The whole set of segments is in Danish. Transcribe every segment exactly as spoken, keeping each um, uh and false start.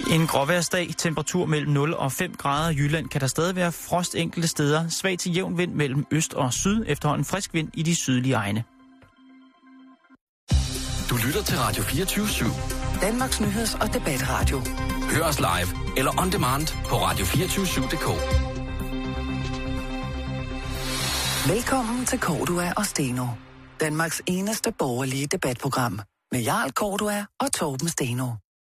En gråvejrsdag, temperatur mellem nul og fem grader i Jylland, kan der stadig være frost enkelte steder. Svag til jævn vind mellem øst og syd, efterhånden frisk vind i de sydlige egne. Du lytter til Radio fireogtyve syv. Danmarks nyheds- og debatradio. Hør os live eller on demand på radio to fire syv punktum d k. Velkommen til Cordua og Steno. Danmarks eneste borgerlige debatprogram. Med Jarl Cordua og Torben Steno.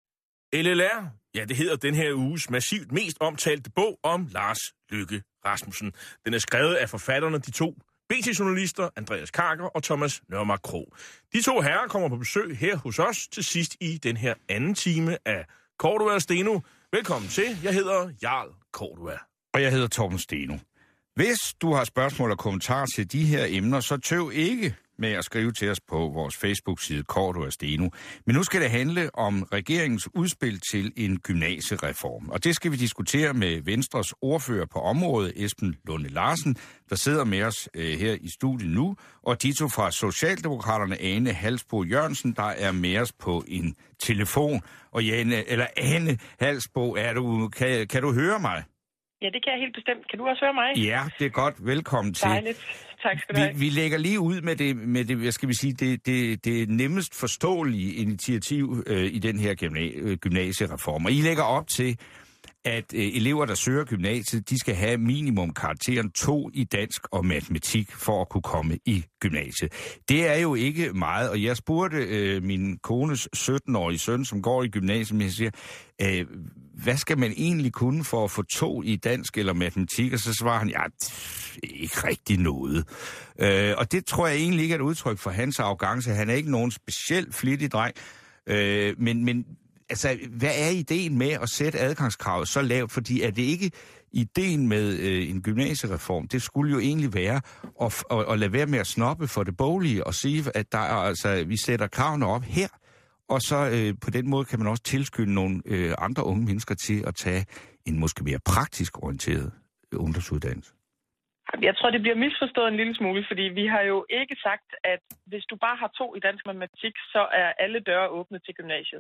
L L R, ja, det hedder den her uges massivt mest omtalte bog om Lars Løkke Rasmussen. Den er skrevet af forfatterne, de to B T-journalister, Andreas Karker og Thomas Nørmark Krog. De to herrer kommer på besøg her hos os til sidst i den her anden time af Cordua og Steno. Velkommen til. Jeg hedder Jarl Cordua. Og jeg hedder Torben Steno. Hvis du har spørgsmål og kommentarer til de her emner, så tøv ikke med at skrive til os på vores Facebook-side Cordua og Steno. Men nu skal det handle om regeringens udspil til en gymnasiereform. Og det skal vi diskutere med Venstres ordfører på området, Esben Lunde Larsen, der sidder med os øh, her i studiet nu, og Dito fra Socialdemokraterne, Ane Halsbo Jørgensen, der er med os på en telefon. Og Jane, eller Ane Halsbo, er du, kan, kan du høre mig? Ja, det kan jeg helt bestemt. Kan du også høre mig? Ja, det er godt. Velkommen til. Dejligt. Tak skal du have. Vi, vi lægger lige ud med det, med det hvad skal vi sige, det, det, det nemmest forståelige initiativ øh, i den her gymna- gymnasiereform. Og I lægger op til, at øh, elever, der søger gymnasiet, de skal have minimum karakteren to i dansk og matematik for at kunne komme i gymnasiet. Det er jo ikke meget, og jeg spurgte øh, min kones sytten-årige søn, som går i gymnasiet, jeg siger, øh, hvad skal man egentlig kunne for at få to i dansk eller matematik? Og så svarer han, ja, pff, ikke rigtig noget. Øh, og det tror jeg egentlig ikke er et udtryk for hans arrogance. Han er ikke nogen specielt flittig dreng, øh, men... men altså, hvad er ideen med at sætte adgangskravet så lavt? Fordi er det ikke ideen med øh, en gymnasiereform? Det skulle jo egentlig være at, at, at lade være med at snoppe for det boglige og sige, at der er, altså, vi sætter kravene op her, og så øh, på den måde kan man også tilskynde nogle øh, andre unge mennesker til at tage en måske mere praktisk orienteret ungdomsuddannelse. Jeg tror, det bliver misforstået en lille smule, fordi vi har jo ikke sagt, at hvis du bare har to i dansk matematik, så er alle døre åbne til gymnasiet.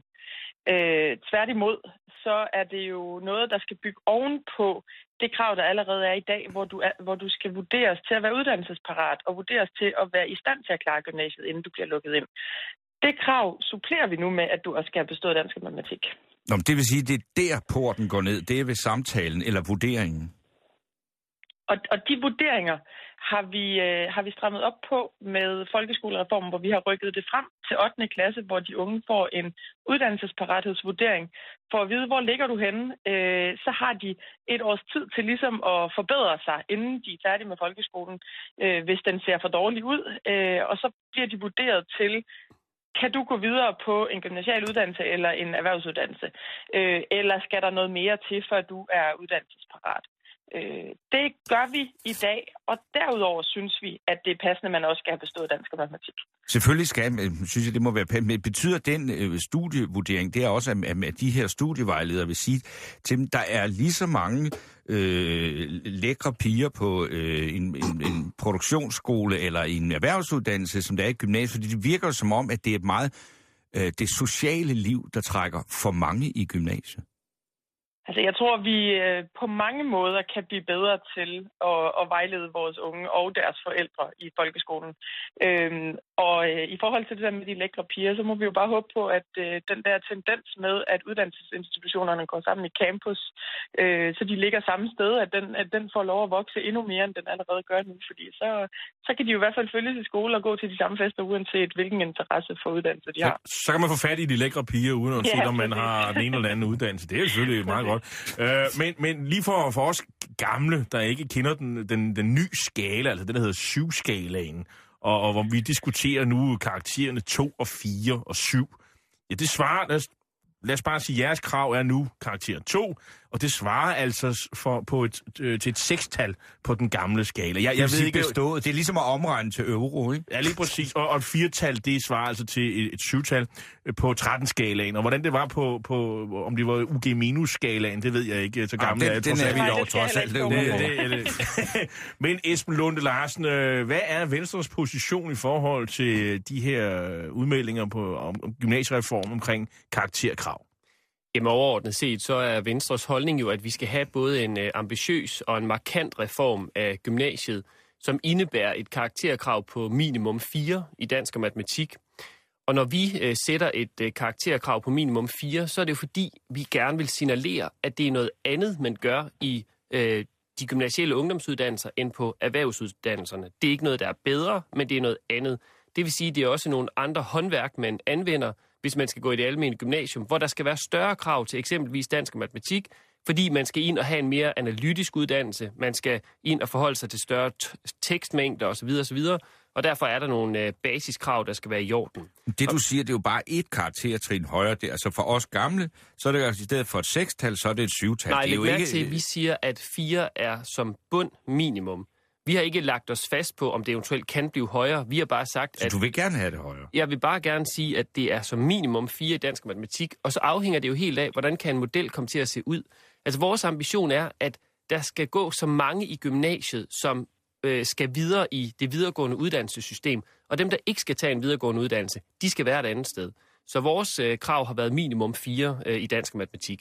Øh, tværtimod, så er det jo noget, der skal bygge ovenpå det krav, der allerede er i dag, hvor du, er, hvor du skal vurderes til at være uddannelsesparat og vurderes til at være i stand til at klare gymnasiet, inden du bliver lukket ind. Det krav supplerer vi nu med, at du også skal have bestået dansk matematik. Nå, det vil sige, at det er der porten går ned. Det er ved samtalen eller vurderingen. Og, og de vurderinger har vi, øh, har vi strammet op på med folkeskolereformen, hvor vi har rykket det frem til ottende klasse, hvor de unge får en uddannelsesparathedsvurdering. For at vide, hvor ligger du henne, øh, så har de et års tid til ligesom at forbedre sig, inden de er færdige med folkeskolen, øh, hvis den ser for dårlig ud. Øh, og så bliver de vurderet til, kan du gå videre på en gymnasial uddannelse eller en erhvervsuddannelse? Øh, eller skal der noget mere til, før du er uddannelsesparat? Øh, det gør vi i dag, og derudover synes vi, at det er passende, at man også skal have bestået dansk og matematik. Selvfølgelig skal, synes jeg, det må være passende. Men betyder den øh, studievurdering, det er også, at, at de her studievejledere vil sige til dem, der er lige så mange øh, lækre piger på øh, en, en, en produktionsskole eller en erhvervsuddannelse, som der er i gymnasiet, fordi det virker som om, at det er meget øh, det sociale liv, der trækker for mange i gymnasiet. Altså, jeg tror, vi øh, på mange måder kan blive bedre til at, at vejlede vores unge og deres forældre i folkeskolen. Øhm, og øh, i forhold til det der med de lækre piger, så må vi jo bare håbe på, at øh, den der tendens med, at uddannelsesinstitutionerne går sammen i campus, øh, så de ligger samme sted, at den, at den får lov at vokse endnu mere, end den allerede gør nu. Fordi så, så kan de jo i hvert fald følges i skole og gå til de samme fester, uanset hvilken interesse for uddannelse de har. Så, så kan man få fat i de lækre piger, uden at se, ja, om man har den ene eller anden uddannelse. Det er jo selvfølgelig meget godt. Øh, men, men lige for, for os gamle, der ikke kender den, den, den nye skala, altså det, der hedder syv-skalaen, og, og hvor vi diskuterer nu karaktererne to og fire og syv, ja, det svarer, lad os, lad os bare sige, jeres krav er nu karakter to, og det svarer altså for, på et, øh, til et sekstal på den gamle skala. Jeg, jeg ved ikke, bestået. Det er ligesom at omregne til euro, ikke? Ja, lige præcis. Og, og et firtal, det svarer altså til et, et syvtal på tretten-skalaen. Og hvordan det var på, på om det var U G-skalaen, det ved jeg ikke. Så gammel ja, den, er jeg den er vi dog trods alt. Det, det, det, det. Men Esben Lunde Larsen, hvad er Venstres position i forhold til de her udmeldinger på om, om gymnasiereform omkring karakterkrav? Jamen overordnet set, så er Venstres holdning jo, at vi skal have både en øh, ambitiøs og en markant reform af gymnasiet, som indebærer et karakterkrav på minimum fire i dansk og matematik. Og når vi øh, sætter et øh, karakterkrav på minimum fire, så er det jo fordi, vi gerne vil signalere, at det er noget andet, man gør i øh, de gymnasielle ungdomsuddannelser end på erhvervsuddannelserne. Det er ikke noget, der er bedre, men det er noget andet. Det vil sige, at det er også nogle andre håndværk, man anvender, hvis man skal gå i det almene gymnasium, hvor der skal være større krav til eksempelvis dansk og matematik, fordi man skal ind og have en mere analytisk uddannelse, man skal ind og forholde sig til større tekstmængder osv. osv., og derfor er der nogle øh, basiskrav, der skal være i orden. Det du siger, det er jo bare et karaktertrin højere. Det, altså for os gamle, så er det altså i stedet for et sekstal, så er det et syvtal. Nej, det er jo ikke... ikke... til, vi siger, at fire er som bund minimum. Vi har ikke lagt os fast på, om det eventuelt kan blive højere. Vi har bare sagt, så at... du vil gerne have det højere? Jeg vil bare gerne sige, at det er som minimum fire i dansk og matematik, og så afhænger det jo helt af, hvordan kan en model komme til at se ud. Altså vores ambition er, at der skal gå så mange i gymnasiet, som øh, skal videre i det videregående uddannelsessystem, og dem, der ikke skal tage en videregående uddannelse, de skal være et andet sted. Så vores øh, krav har været minimum fire øh, i dansk og matematik.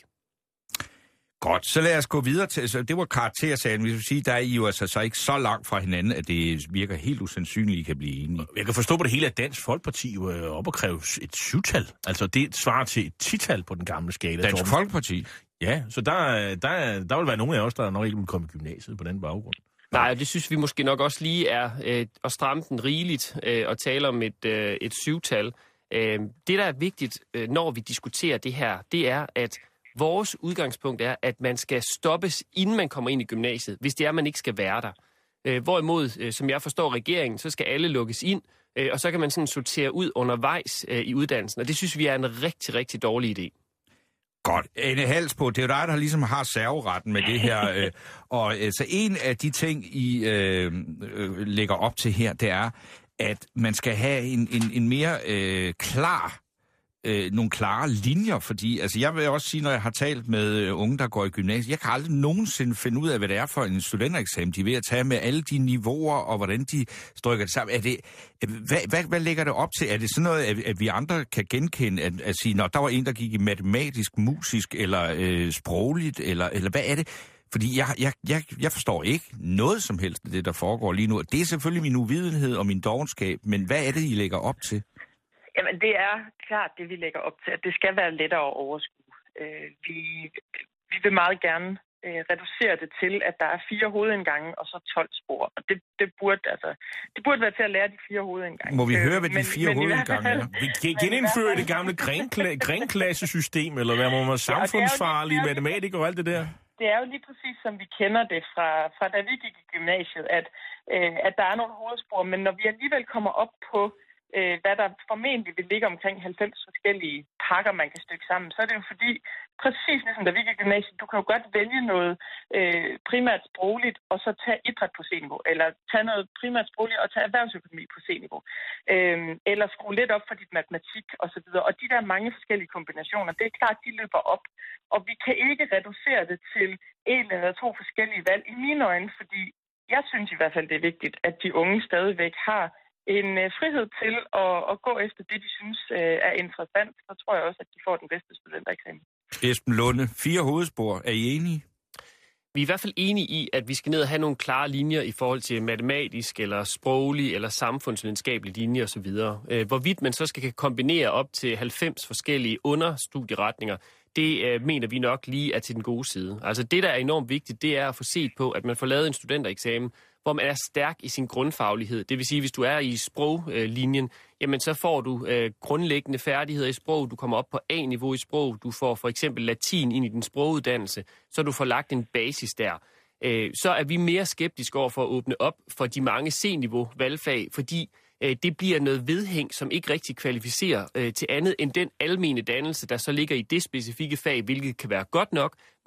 Godt, så lad os gå videre til, så det var karaktersagen, hvis vi sige, der er I jo altså så ikke så langt fra hinanden, at det virker helt usandsynligt, I kan blive enige. Jeg kan forstå på det hele, at Dansk Folkeparti jo er op og kræve et syvtal. Altså det svarer til et tital på den gamle skala. Dansk Torben. Folkeparti? Ja, så der, der, der vil være nogen af os, der nok ikke vil komme i gymnasiet på den baggrund. Nej, det synes vi måske nok også lige er øh, at stramme den rigeligt øh, og tale om et, øh, et syvtal. Øh, det, der er vigtigt, øh, når vi diskuterer det her, det er, at vores udgangspunkt er, at man skal stoppes, inden man kommer ind i gymnasiet, hvis det er, at man ikke skal være der. Øh, hvorimod, øh, som jeg forstår regeringen, så skal alle lukkes ind, øh, og så kan man sådan sortere ud undervejs øh, i uddannelsen. Og det synes vi er en rigtig, rigtig dårlig idé. Godt. Anne Halsbo, det er jo dig, der ligesom har serveretten med det her. øh, og så altså, en af de ting, I øh, øh, lægger op til her, det er, at man skal have en, en, en mere øh, klar, øh, nogle klare linjer. Fordi altså, jeg vil også sige, når jeg har talt med øh, unge, der går i gymnasiet, jeg kan aldrig nogensinde finde ud af, hvad det er for en studentereksamen, de er ved at tage med alle de niveauer, og hvordan de stykker det sammen. Er det, hvad, hvad, hvad lægger det op til? Er det sådan noget, at, at vi andre kan genkende, at, at sige, når der var en, der gik i matematisk, musisk eller øh, sprogligt, eller, eller hvad er det? Fordi jeg, jeg, jeg, jeg forstår ikke noget som helst af det, der foregår lige nu. Det er selvfølgelig min uvidenhed og min dovenskab, men hvad er det, I lægger op til? Jamen, det er klart det, vi lægger op til, at det skal være lettere at overskue. Øh, vi, vi vil meget gerne øh, reducere det til, at der er fire hovedindgange og så tolv spor. Og det, det, burde, altså, det burde være til at lære de fire hovedindgange. Må vi høre, hvad de fire men, hovedindgange er? Vi genindfører det gamle grenklassesystem, eller hvad må man samfundsfarlige ja, matematikere og alt det der? Det er jo lige præcis, som vi kender det fra, fra da vi gik i gymnasiet, at, øh, at der er nogle hovedspor, men når vi alligevel kommer op på øh, hvad der formentlig vil ligge omkring halvfems forskellige pakker, man kan stykke sammen, så er det jo fordi, præcis ligesom da vi gik i gymnasiet, du kan jo godt vælge noget øh, primært sprogligt, og så tage idræt på C-niveau, eller tage noget primært sprogligt og tage erhvervsøkonomi på C-niveau, øh, eller skrue lidt op for dit matematik osv. Og de der mange forskellige kombinationer, det er klart, de løber op, og vi kan ikke reducere det til en eller to forskellige valg i mine øjne, fordi jeg synes i hvert fald, det er vigtigt, at de unge stadigvæk har en øh, frihed til at, at gå efter det, de synes øh, er interessant. Så tror jeg også, at de får den bedste studentereksamen. Esben Lunde, fire hovedspor. Er I enige? Vi er i hvert fald enige i, at vi skal ned og have nogle klare linjer i forhold til matematisk, eller sproglig, eller samfundsvidenskabelig linje osv. Øh, hvorvidt man så skal kan kombinere op til halvfems forskellige understudieretninger, det øh, mener vi nok lige er til den gode side. Altså det, der er enormt vigtigt, det er at få set på, at man får lavet en studentereksamen, hvor man er stærk i sin grundfaglighed. Det vil sige, hvis du er i sproglinjen, jamen så får du øh, grundlæggende færdigheder i sprog. Du kommer op på A-niveau i sprog. Du får for eksempel latin ind i din sproguddannelse, så du får lagt en basis der. Øh, så er vi mere skeptiske over for at åbne op for de mange C-niveau valgfag, fordi øh, det bliver noget vedhæng, som ikke rigtig kvalificerer øh, til andet end den almene dannelse, der så ligger i det specifikke fag, hvilket kan være godt nok, men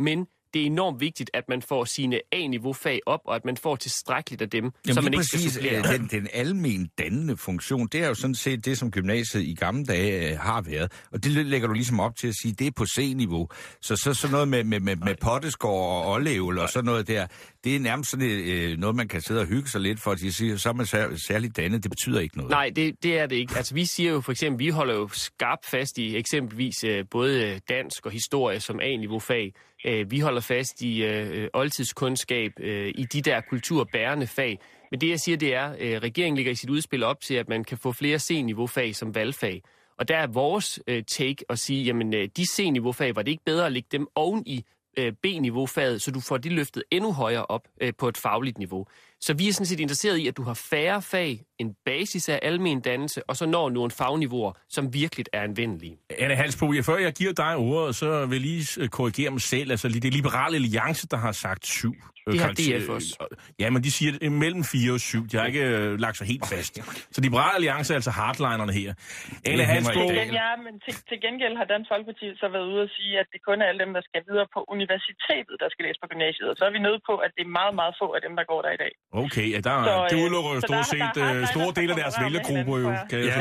det er enormt vigtigt, at man får sine A-niveau-fag op, og at man får tilstrækkeligt af dem, Jamen, så man ikke præcis, skal supplere. den, den almen dannende funktion, det er jo sådan set det, som gymnasiet i gamle dage øh, har været. Og det lægger du ligesom op til at sige, det er på C-niveau. Så så, så noget med, med, med, med potteskår og olleævel og sådan noget der, det er nærmest sådan øh, noget, man kan sidde og hygge sig lidt for, at de siger, så er man sær, særligt dannet, det betyder ikke noget. Nej, det, det er det ikke. Altså vi siger jo for eksempel, vi holder jo skarpt fast i eksempelvis øh, både dansk og historie som A-niveau-fag. Øh, vi holder fast i øh, oldtidskundskab, øh, i de der kulturbærende fag. Men det jeg siger, det er, at øh, regeringen ligger i sit udspil op til, at man kan få flere C-niveau-fag som valgfag. Og der er vores øh, take at sige, jamen øh, de C-niveau-fag, var det ikke bedre at lægge dem oven i øh, B-niveau-faget, så du får de løftet endnu højere op øh, på et fagligt niveau. Så vi er sådan set interesseret i, at du har færre fag, en basis af almen dannelse, og så når nogle fagniveauer, som virkelig er anvendelige. Anne Halsbo, ja, før jeg giver dig ordet, så vil jeg lige korrigere mig selv. Altså, det er Liberale Alliance, der har sagt syv. Det har D F også. Ja, men de siger det mellem fire og syv. De har ikke øh, lagt sig helt fast. Så Liberale Alliance er altså hardlinerne her. Anne Halsbo... Ja, men til, til gengæld har Dansk Folkeparti så været ude at sige, at det kun er alle dem, der skal videre på universitetet, der skal læse på gymnasiet. Og så er vi nødt på, at det er meget, meget få af dem, der går der i dag. Okay, ja, der, så, det udelukker jo stort set der, store dele af deres vælgergrupper jo. Kan jeg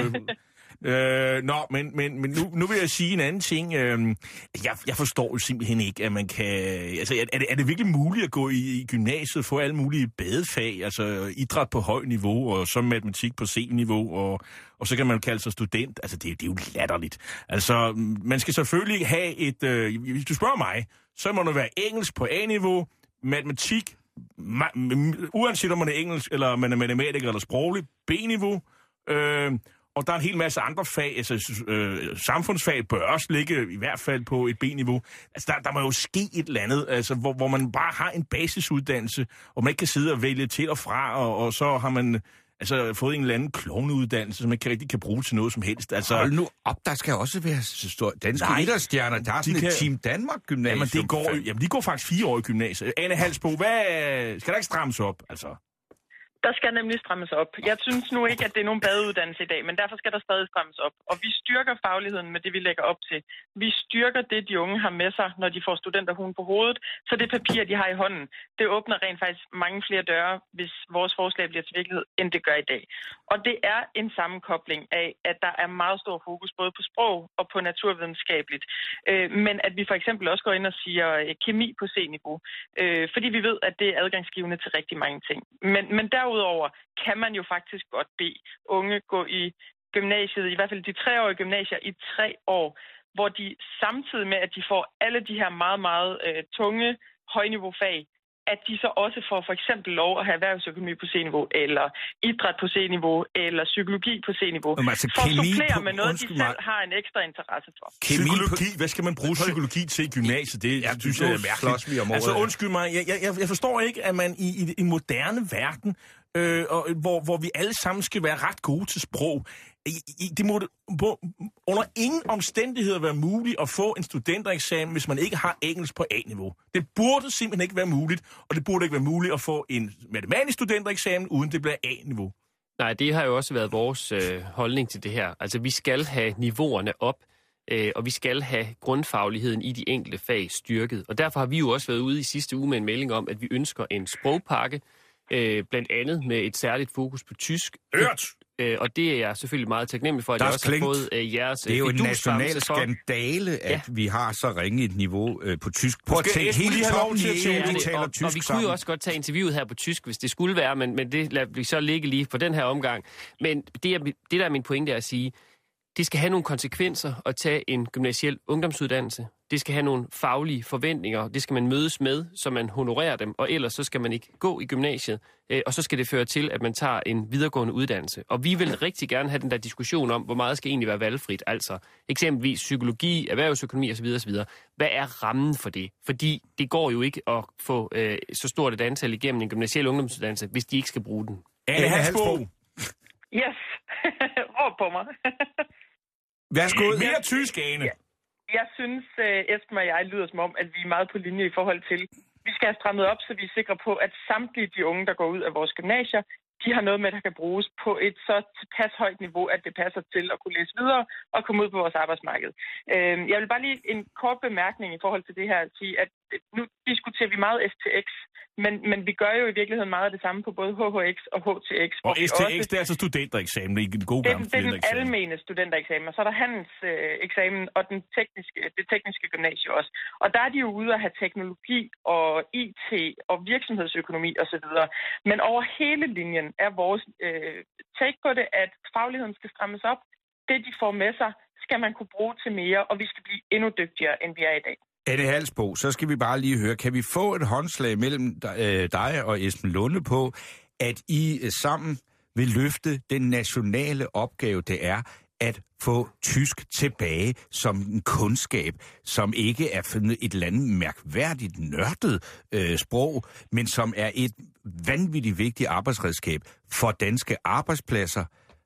Øh, nå, men, men, men nu, nu vil jeg sige en anden ting. Øh, jeg, jeg forstår jo simpelthen ikke, at man kan... Altså, er det, er det virkelig muligt at gå i, i gymnasiet og få alle mulige badefag? Altså, idræt på højt niveau, og så matematik på C-niveau, og, og så kan man kalde sig student. Altså, det, det er jo latterligt. Altså, man skal selvfølgelig have et... Øh, hvis du spørger mig, så må det være engelsk på A-niveau, matematik, ma- uanset om man er engelsk, eller man er matematiker eller sproglig, B-niveau, øh, og der er en hel masse andre fag, altså øh, samfundsfag bør også ligge i hvert fald på et B-niveau. Altså der, der må jo ske et eller andet, altså, hvor, hvor man bare har en basisuddannelse, og man ikke kan sidde og vælge til og fra, og, og så har man altså fået en eller anden klovneuddannelse, som man ikke rigtig kan bruge til noget som helst. Altså, hold nu op, der skal også være store danske idrætsstjerner. Der er sådan de et kan... Team Danmark-gymnasium. Jamen, det går, jamen, de går faktisk fire år i gymnasiet. Anne Halsbo, hvad skal der ikke strammes op, altså? Der skal nemlig strammes op. Jeg synes nu ikke, at det er nogen badeuddannelse i dag, men derfor skal der stadig strammes op. Og vi styrker fagligheden med det, vi lægger op til. Vi styrker det, de unge har med sig, når de får studenterhuen på hovedet. Så det papir, de har i hånden, det åbner rent faktisk mange flere døre, hvis vores forslag bliver til virkelighed, end det gør i dag. Og det er en sammenkobling af, at der er meget stor fokus både på sprog og på naturvidenskabeligt. Men at vi for eksempel også går ind og siger kemi på C-niveau, fordi vi ved, at det er adgangsgivende til rigtig mange ting. Men, men der Derudover kan man jo faktisk godt bede unge gå i gymnasiet, i hvert fald de treårige gymnasier, i tre år, hvor de samtidig med, at de får alle de her meget, meget øh, tunge højniveaufag, at de så også får for eksempel lov at have erhvervsøkonomi på C-niveau, eller idræt på C-niveau, eller psykologi på C-niveau, altså, for at supplere på, med noget, de selv mig. har en ekstra interesse for. Psykologi? Hvad skal man bruge psykologi til i gymnasiet? Det ja, synes jeg er mærkeligt. Altså undskyld mig, jeg, jeg, jeg forstår ikke, at man i, i en moderne verden, øh, og, hvor, hvor vi alle sammen skal være ret gode til sprog, det må under ingen omstændigheder være muligt at få en studentereksamen, hvis man ikke har engelsk på A-niveau. Det burde simpelthen ikke være muligt, og det burde ikke være muligt at få en matematisk studentereksamen, uden det bliver A-niveau. Nej, det har jo også været vores øh, holdning til det her. Altså, vi skal have niveauerne op, øh, og vi skal have grundfagligheden i de enkelte fag styrket. Og derfor har vi jo også været ude i sidste uge med en melding om, at vi ønsker en sprogpakke, øh, blandt andet med et særligt fokus på tysk. Hørt! Øh, og det er jeg selvfølgelig meget taknemmelig for, at jeg også har fået øh, jeres Det er jo en national skandale, at ja. vi har så ringe et niveau øh, på tysk. Prøv at tænke hele toppen i E U, de taler og, tysk og vi sammen. kunne jo også godt tage interviewet her på tysk, hvis det skulle være, men, men det lader vi så ligge lige på den her omgang. Men det, er, det der er min pointe er at sige, det skal have nogle konsekvenser at tage en gymnasiel ungdomsuddannelse. Det skal have nogle faglige forventninger. Det skal man mødes med, så man honorerer dem, og ellers så skal man ikke gå i gymnasiet. Og så skal det føre til, at man tager en videregående uddannelse. Og vi vil rigtig gerne have den der diskussion om, hvor meget skal egentlig være valgfrit. Altså eksempelvis psykologi, erhvervsøkonomi osv. osv. Hvad er rammen for det? Fordi det går jo ikke at få øh, så stort et antal igennem en gymnasiel ungdomsuddannelse, hvis de ikke skal bruge den. Anne Halsbo! Yes. Råb på mig. Værsgo. Mere tysk, Ane. Ja. Jeg synes, Esben og jeg lyder som om, at vi er meget på linje i forhold til, vi skal have strammet op, så vi er sikre på, at samtlige de unge, der går ud af vores gymnasier, de har noget med, der kan bruges på et så tilpas højt niveau, at det passer til at kunne læse videre og komme ud på vores arbejdsmarked. Jeg vil bare lige en kort bemærkning i forhold til det her at sige, at nu diskuterer vi meget S T X, men, men vi gør jo i virkeligheden meget af det samme på både H H X og H T X. Og S T X, også, det er altså studentereksamen, det er en god gammel studentereksamen. Det er den almene studentereksamen, og så er der handelseksamen øh, og den tekniske, det tekniske gymnasie også. Og der er de jo ude at have teknologi og I T og virksomhedsøkonomi osv. Men over hele linjen er vores øh, take på det, at fagligheden skal strammes op. Det, de får med sig, skal man kunne bruge til mere, og vi skal blive endnu dygtigere, end vi er i dag. Anne Halsbo, så skal vi bare lige høre, kan vi få et håndslag mellem dig og Esben Lunde på, at I sammen vil løfte den nationale opgave, det er at få tysk tilbage som en kundskab, som ikke er et eller andet mærkværdigt nørdet øh, sprog, men som er et vanvittigt vigtigt arbejdsredskab for danske arbejdspladser.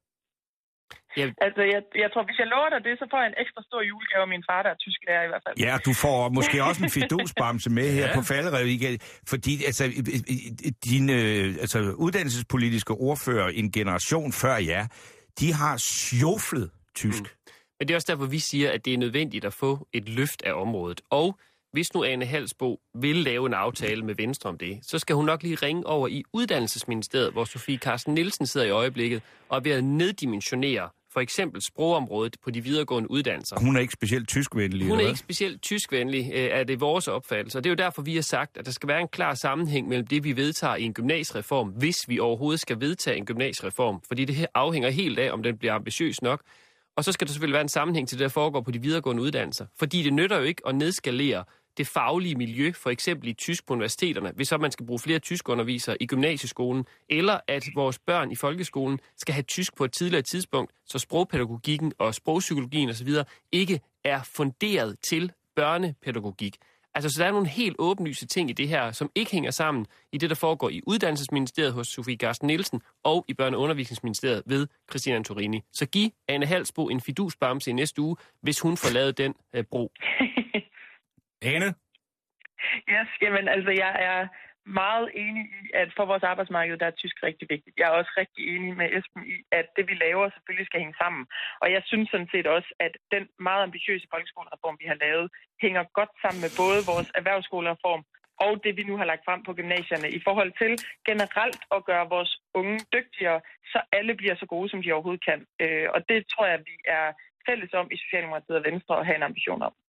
Ja. Altså, jeg, jeg tror, hvis jeg lover dig det, så får jeg en ekstra stor julegave af min far, der er tysklærer i hvert fald. Ja, du får måske også en fidusbamse med her ja. på falderevet. Fordi altså, dine altså, uddannelsespolitiske ordfører en generation før jer, de har sjoflet tysk. Mm. Men det er også derfor, vi siger, at det er nødvendigt at få et løft af området. Og hvis nu Ane Halsbo vil lave en aftale med Venstre om det, så skal hun nok lige ringe over i Uddannelsesministeriet, hvor Sofie Carsten Nielsen sidder i øjeblikket, og er ved at neddimensionere for eksempel sprogområdet på de videregående uddannelser. Hun er ikke specielt tyskvenlig, Hun er eller ikke specielt tyskvenlig, er det vores opfattelse. Og det er jo derfor, vi har sagt, at der skal være en klar sammenhæng mellem det, vi vedtager i en gymnasiereform, hvis vi overhovedet skal vedtage en gymnasiereform. Fordi det her afhænger helt af, om den bliver ambitiøs nok. Og så skal der selvfølgelig være en sammenhæng til det, der foregår på de videregående uddannelser. Fordi det nytter jo ikke at nedskalere det faglige miljø, for eksempel i tysk på universiteterne, hvis så man skal bruge flere tyskundervisere i gymnasieskolen, eller at vores børn i folkeskolen skal have tysk på et tidligere tidspunkt, så sprogpædagogikken og sprogpsykologien osv. ikke er funderet til børnepædagogik. Altså, så der er nogle helt åbenlyse ting i det her, som ikke hænger sammen i det, der foregår i Uddannelsesministeriet hos Sofie Carsten Nielsen og i Børne- og Undervisningsministeriet ved Christina Antorini. Så giv Ane Halsbo en fidusbamse i næste uge, hvis hun får lavet den øh, bro. Ane? Yes, jamen altså, jeg er meget enig i, at for vores arbejdsmarked, der er tysk rigtig vigtigt. Jeg er også rigtig enig med Esben i, at det, vi laver, selvfølgelig skal hænge sammen. Og jeg synes sådan set også, at den meget ambitiøse folkeskolereform, vi har lavet, hænger godt sammen med både vores erhvervsskolereform og det, vi nu har lagt frem på gymnasierne i forhold til generelt at gøre vores unge dygtigere, så alle bliver så gode, som de overhovedet kan. Og det tror jeg, vi er fælles om i Socialdemokratiet og Venstre at have en ambition om.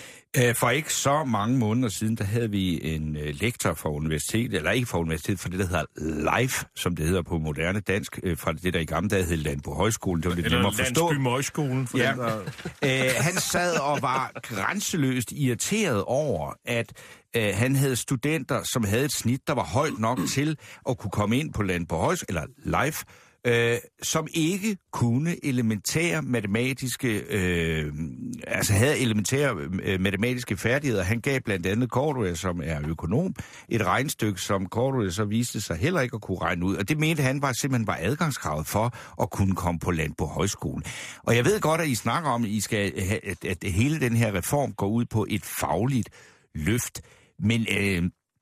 For ikke så mange måneder siden, der havde vi en lektor fra universitetet, eller ikke fra universitetet, for det, der hedder LIFE, som det hedder på moderne dansk, fra det, der i gamle dage hed Landbo Højskolen. Det var lidt nemmere at forstå. Landsby Møgskolen. Ja. Der... han sad og var grænseløst irriteret over, at øh, han havde studenter, som havde et snit, der var højt nok til at kunne komme ind på Landbo Højskolen, eller LIFE, Øh, som ikke kunne elementære matematiske, øh, altså havde elementære øh, matematiske færdigheder. Han gav blandt andet Cordua, som er økonom, et regnestykke, som Cordua så viste sig heller ikke at kunne regne ud. Og det mente han var simpelthen var adgangskravet for at kunne komme på Landbo Højskole. Og jeg ved godt, at I snakker om, at, I skal, at, at hele den her reform går ud på et fagligt løft. Men øh,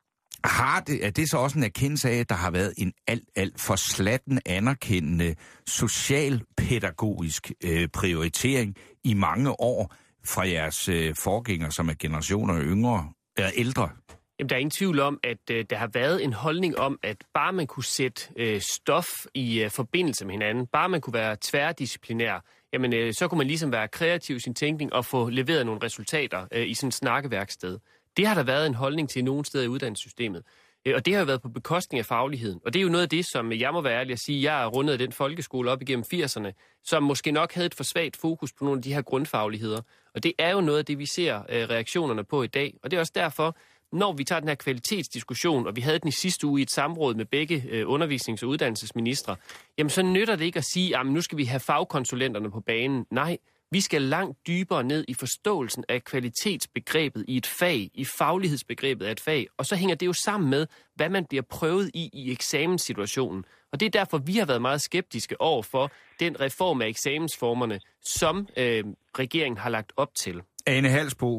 Har det, er det så også en erkendelse af, at der har været en alt, alt for slatten anerkendende socialpædagogisk øh, prioritering i mange år fra jeres øh, forgængere, som er generationer yngre eller ældre? Jamen, der er ingen tvivl om, at øh, der har været en holdning om, at bare man kunne sætte øh, stof i øh, forbindelse med hinanden, bare man kunne være tværdisciplinær, jamen øh, så kunne man ligesom være kreativ i sin tænkning og få leveret nogle resultater øh, i sådan et snakkeværksted. Det har der været en holdning til nogen steder i uddannelsessystemet. Og det har jo været på bekostning af fagligheden. Og det er jo noget af det, som jeg må være ærlig at sige, jeg har rundet den folkeskole op igennem firserne, som måske nok havde et for svagt fokus på nogle af de her grundfagligheder. Og det er jo noget af det, vi ser reaktionerne på i dag. Og det er også derfor, når vi tager den her kvalitetsdiskussion, og vi havde den i sidste uge i et samråd med begge undervisnings- og uddannelsesministre, jamen så nytter det ikke at sige, at nu skal vi have fagkonsulenterne på banen. Nej. Vi skal langt dybere ned i forståelsen af kvalitetsbegrebet i et fag, i faglighedsbegrebet af et fag, og så hænger det jo sammen med, hvad man bliver prøvet i i eksamenssituationen. Og det er derfor, vi har været meget skeptiske over for den reform af eksamensformerne, som øh, regeringen har lagt op til. Ane Halsbo.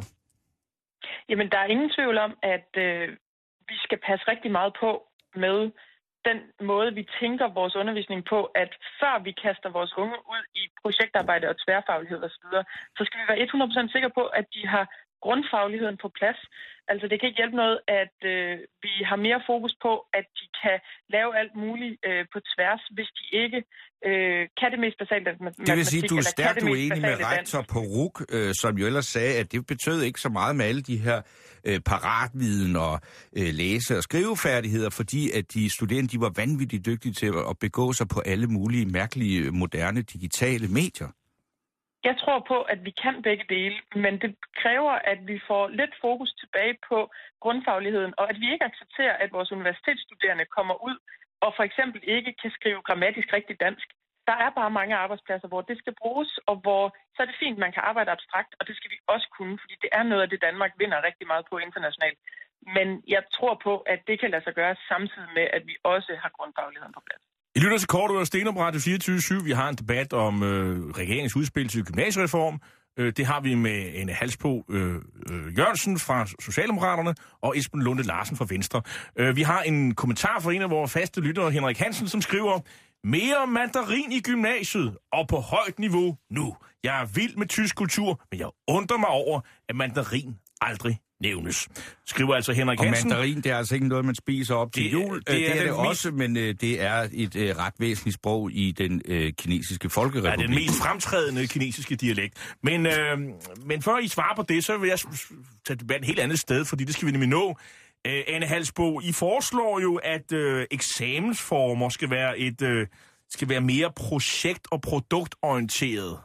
Jamen, der er ingen tvivl om, at øh, vi skal passe rigtig meget på med den måde, vi tænker vores undervisning på, at før vi kaster vores unge ud i projektarbejde og tværfaglighed osv., så skal vi være hundrede procent sikre på, at de har grundfagligheden på plads. Altså det kan ikke hjælpe noget, at øh, vi har mere fokus på, at de kan lave alt muligt øh, på tværs, hvis de ikke øh, kan det mest basale matematik. Det vil sige, at du er stærkt uenig med rektor på R U K, øh, som jo ellers sagde, at det betød ikke så meget med alle de her øh, paratviden og øh, læse- og skrivefærdigheder, fordi at de studerende de var vanvittigt dygtige til at begå sig på alle mulige mærkelige, moderne, digitale medier. Jeg tror på, at vi kan begge dele, men det kræver, at vi får lidt fokus tilbage på grundfagligheden, og at vi ikke accepterer, at vores universitetsstuderende kommer ud og for eksempel ikke kan skrive grammatisk rigtig dansk. Der er bare mange arbejdspladser, hvor det skal bruges, og hvor så er det fint, man kan arbejde abstrakt, og det skal vi også kunne, fordi det er noget af det, Danmark vinder rigtig meget på internationalt. Men jeg tror på, at det kan lade sig gøre samtidig med, at vi også har grundfagligheden på plads. I lytter til Kortudvalg og Stenum på Radio fireogtyve syv. Vi har en debat om øh, regeringens udspil til gymnasiereform. Øh, det har vi med Ane Halsbo øh, øh, Jørgensen fra Socialdemokraterne og Esben Lunde Larsen fra Venstre. Øh, vi har en kommentar fra en af vores faste lyttere, Henrik Hansen, som skriver: mere mandarin i gymnasiet og på højt niveau nu. Jeg er vild med tysk kultur, men jeg undrer mig over, at mandarin aldrig nævnes. Skriver altså Henrik og Hansen. Og mandarin, det er altså ikke noget, man spiser op til det, jul. Det, det er det, det mest... også, men øh, det er et øh, ret væsentligt sprog i den øh, kinesiske folkerepublik. Ja, den mest fremtrædende kinesiske dialekt. Men, øh, men før I svarer på det, så vil jeg tage debatten et helt andet sted, fordi det skal vi nemlig nå. Øh, Ane Halsbo, I foreslår jo, at øh, eksamensformer skal være, et, øh, skal være mere projekt- og produktorienteret.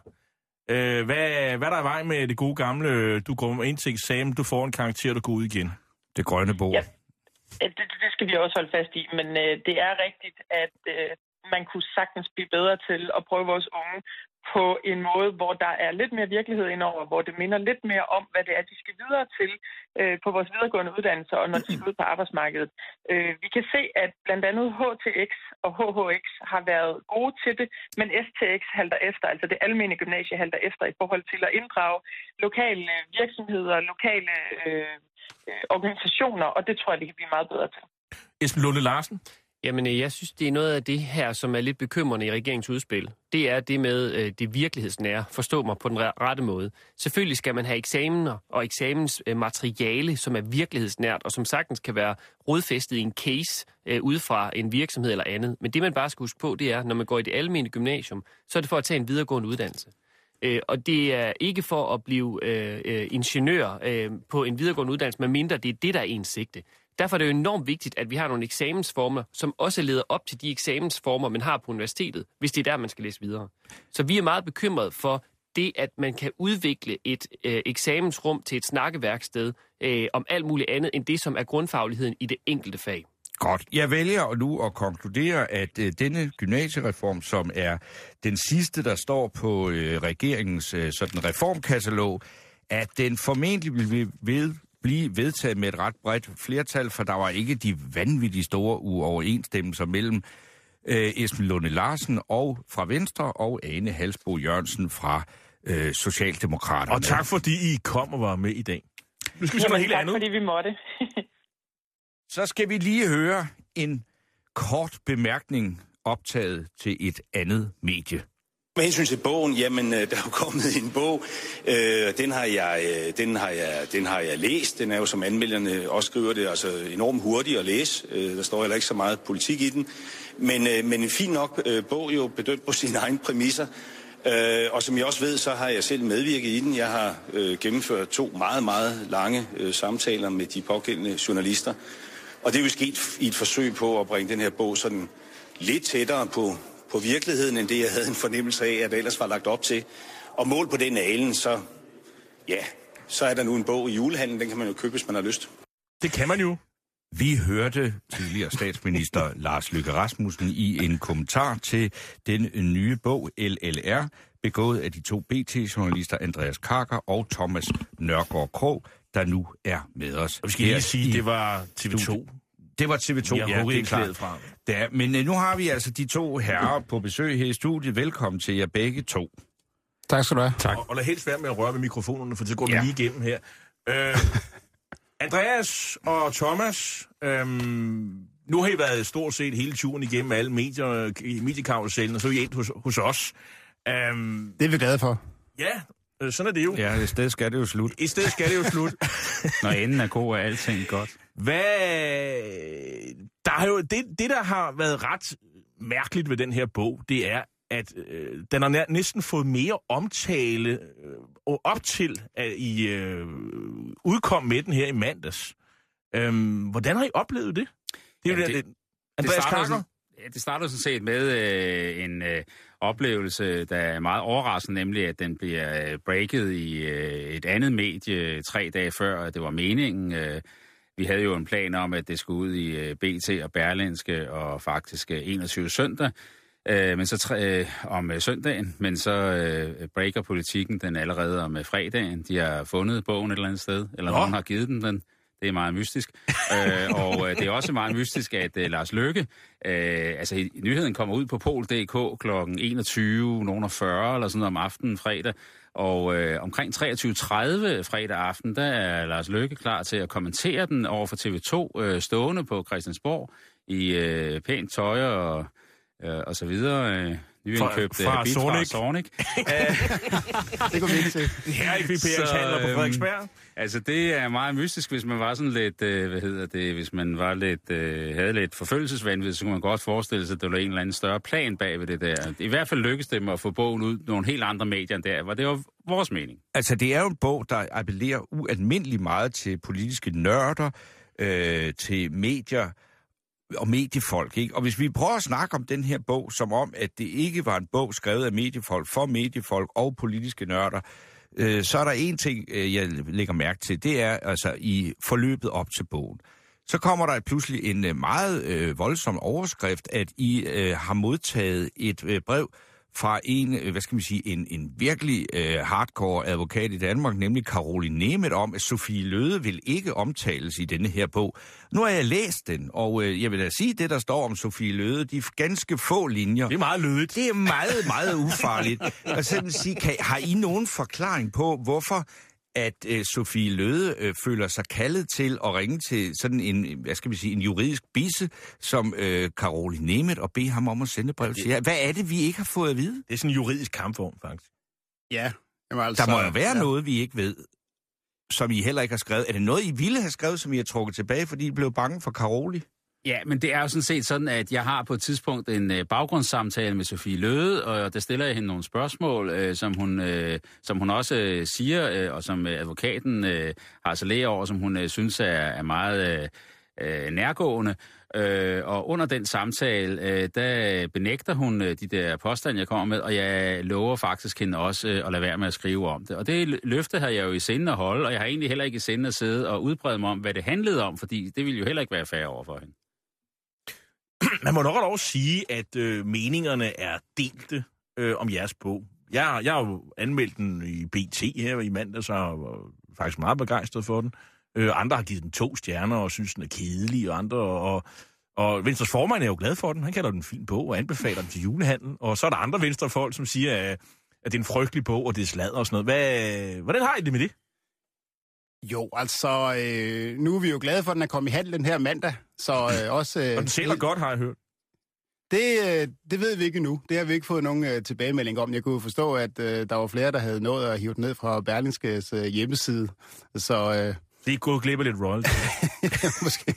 Øh, hvad, hvad er der i vej med det gode gamle, du går ind til eksamen, du får en karakter, du går ud igen? Det grønne bord. Ja, det, det skal vi også holde fast i, men øh, det er rigtigt, at øh, man kunne sagtens blive bedre til at prøve vores unge på en måde, hvor der er lidt mere virkelighed indover, hvor det minder lidt mere om, hvad det er, de skal videre til øh, på vores videregående uddannelser, og når de skal ud på arbejdsmarkedet. Øh, vi kan se, at blandt andet H T X og H H X har været gode til det, men S T X halter efter, altså det almene gymnasie halter efter i forhold til at inddrage lokale virksomheder, lokale øh, organisationer, og det tror jeg, vi kan blive meget bedre til. Esben Lunde Larsen? Jamen, jeg synes, det er noget af det her, som er lidt bekymrende i regeringens udspil. Det er det med øh, det virkelighedsnære. Forstå mig på den rette måde. Selvfølgelig skal man have eksamener og eksamensmateriale, som er virkelighedsnært, og som sagtens kan være rodfæstet i en case øh, ude fra en virksomhed eller andet. Men det, man bare skal huske på, det er, når man går i det almene gymnasium, så er det for at tage en videregående uddannelse. Øh, og det er ikke for at blive øh, ingeniør øh, på en videregående uddannelse, medmindre det er det, der er ens sigte. Derfor er det jo enormt vigtigt, at vi har nogle eksamensformer, som også leder op til de eksamensformer, man har på universitetet, hvis det er der, man skal læse videre. Så vi er meget bekymrede for det, at man kan udvikle et øh, eksamensrum til et snakkeværksted øh, om alt muligt andet, end det, som er grundfagligheden i det enkelte fag. Godt. Jeg vælger nu at konkludere, at øh, denne gymnasiereform, som er den sidste, der står på øh, regeringens øh, sådan reformkatalog, at den formentlig vil ved blive vedtaget med et ret bredt flertal, for der var ikke de vanvittigt store uoverensstemmelser mellem øh, Esben Lunde Larsen og fra Venstre og Ane Halsbo Jørgensen fra øh, Socialdemokraterne. Og tak fordi I kom og var med i dag. Nu skal vi se noget helt tak, andet. Fordi vi måtte. Så skal vi lige høre en kort bemærkning optaget til et andet medie. Med hensyn til bogen, jamen, der er jo kommet en bog. Øh, den, har jeg, den, har jeg, den har jeg læst. Den er jo, som anmelderne også skriver det, altså enormt hurtig at læse. Øh, der står heller ikke så meget politik i den. Men, øh, men en fin nok øh, bog, jo bedømt på sine egne præmisser. Øh, og som jeg også ved, så har jeg selv medvirket i den. Jeg har øh, gennemført to meget, meget lange øh, samtaler med de pågældende journalister. Og det er jo sket i et forsøg på at bringe den her bog sådan lidt tættere på... på virkeligheden, end det, jeg havde en fornemmelse af, at det ellers var lagt op til. Og mål på den alen, så, ja, så er der nu en bog i julehandlen, den kan man jo købe, hvis man har lyst. Det kan man jo. Vi hørte tidligere statsminister Lars Løkke Rasmussen i en kommentar til den nye bog L L R, begået af de to B T-journalister Andreas Karker og Thomas Nørgaard Krog, der nu er med os. Vi skal lige sige, det var T V to. Det var T V to, ja, ja, det er klart. Fra. Ja, men uh, nu har vi altså de to herrer på besøg her i studiet. Velkommen til jer begge to. Tak skal du have. Tak. Og, og lad helst være med at røre ved mikrofonerne, for det går ja. lige igennem her. Øh, Andreas og Thomas, øhm, nu har I været stort set hele turen igennem alle medier, mediekarusellen, og så er I endt hos, hos os. Øhm, det er vi glade for. Ja, Øh, sådan er det jo. Ja, et sted skal det jo slut. Et sted skal det jo slut. Når enden er god, er alting godt. Hvad... Der er jo... Det, det, der har været ret mærkeligt ved den her bog, det er, at øh, den har næsten fået mere omtale øh, op til, at I øh, udkom med den her i mandags. Øhm, hvordan har I oplevet det? Det er jo ja, det, det, Andreas det starter, Karker. Ja, det starter sådan set med øh, en øh, oplevelse, der er meget overraskende, nemlig at den bliver øh, breaket i øh, et andet medie tre dage før, det var meningen. Øh, vi havde jo en plan om, at det skulle ud i øh, B T og Berlingske og faktisk øh, enogtyvende søndag, øh, men så tre, øh, om øh, søndagen, men så øh, breaker politikken den allerede om øh, fredagen. De har fundet bogen et eller andet sted, eller Nå. nogen har givet den den. Det er meget mystisk. øh, og øh, det er også meget mystisk, at øh, Lars Løkke, øh, altså nyheden kommer ud på pol punktum d k klokken enogtyve fyrre eller sådan om aftenen fredag, og øh, omkring treogtyve tredive fredag aften, der er Lars Løkke klar til at kommentere den over for T V to, øh, stående på Christiansborg i øh, pænt tøj og, øh, og så videre. Øh. Nyindkøbt fra, fra bit Sonic. fra Sonic. Det kunne vi ikke se. Her i P P's handler på Frederiksberg. Altså, det er meget mystisk, hvis man var sådan lidt, øh, hvad hedder det, hvis man var lidt, øh, havde lidt forfølgelsesvanvid, så kunne man godt forestille sig, at der var en eller anden større plan bag ved det der. I hvert fald lykkedes det med at få bogen ud nogle helt andre medier end der, hvor det var vores mening. Altså, det er jo en bog, der appellerer ualmindeligt meget til politiske nørder, øh, til medier, og mediefolk, ikke? Og hvis vi prøver at snakke om den her bog, som om, at det ikke var en bog skrevet af mediefolk, for mediefolk og politiske nørder, øh, så er der en ting, øh, jeg lægger mærke til, det er altså i forløbet op til bogen. Så kommer der pludselig en meget øh, voldsom overskrift, at I øh, har modtaget et øh, brev fra en, øh, hvad skal man sige, en, en virkelig øh, hardcore advokat i Danmark, nemlig Caroline Nemeth, om, at Sophie Løhde vil ikke omtales i denne her bog. Nu har jeg læst den, og øh, jeg vil da sige, det der står om Sophie Løhde, de ganske få linjer. Det er meget lødigt. Det er meget, meget ufarligt. Og så vil sige, kan, har I nogen forklaring på, hvorfor at øh, Sophie Løhde øh, føler sig kaldet til at ringe til sådan en, hvad skal vi sige, en juridisk bisse, som øh, Caroline Nemeth, og bede ham om at sende brev til jer? Hvad er det, vi ikke har fået at vide? Det er sådan en juridisk kampform, faktisk. Ja. Jamen, altså, der må jo være ja. noget, vi ikke ved, som I heller ikke har skrevet. Er det noget, I ville have skrevet, som I har trukket tilbage, fordi I blev bange for Caroline? Ja, men det er jo sådan set sådan, at jeg har på et tidspunkt en øh, baggrundssamtale med Sophie Løhde, og der stiller jeg hende nogle spørgsmål, øh, som, hun, øh, som hun også øh, siger, øh, og som øh, advokaten øh, har så læge over, som hun øh, synes er, er meget øh, nærgående. Øh, og under den samtale, øh, der benægter hun øh, de der påstande, jeg kommer med, og jeg lover faktisk hende også øh, at lade være med at skrive om det. Og det løfte har jeg jo i sinde at holde, og jeg har egentlig heller ikke i sinde at sidde og udbrede mig om, hvad det handlede om, fordi det ville jo heller ikke være fair over for hende. Man må nok også sige, at øh, meningerne er delte øh, om jeres bog. Jeg, jeg har jo anmeldt den i B T her i mandag, så jeg var faktisk meget begejstret for den. Øh, andre har givet den to stjerner og synes, den er kedelig, og andre... Og, og Venstres formand er jo glad for den. Han kalder den en fin bog og anbefaler den til julehandel. Og så er der andre venstrefolk, som siger, at, at det er en frygtelig bog, og det er sladder og sådan noget. Hvad, hvordan har I det med det? Jo, altså, øh, nu er vi jo glade for, at den er kommet i handel den her mandag. Så øh, også... Øh, og den sælger godt, har jeg hørt. Det, øh, det ved vi ikke endnu. Det har vi ikke fået nogen øh, tilbagemelding om. Jeg kunne forstå, at øh, der var flere, der havde nået at hive den ned fra Berlingskes øh, hjemmeside. Så... Øh, det er gået glip af lidt royalty. Måske.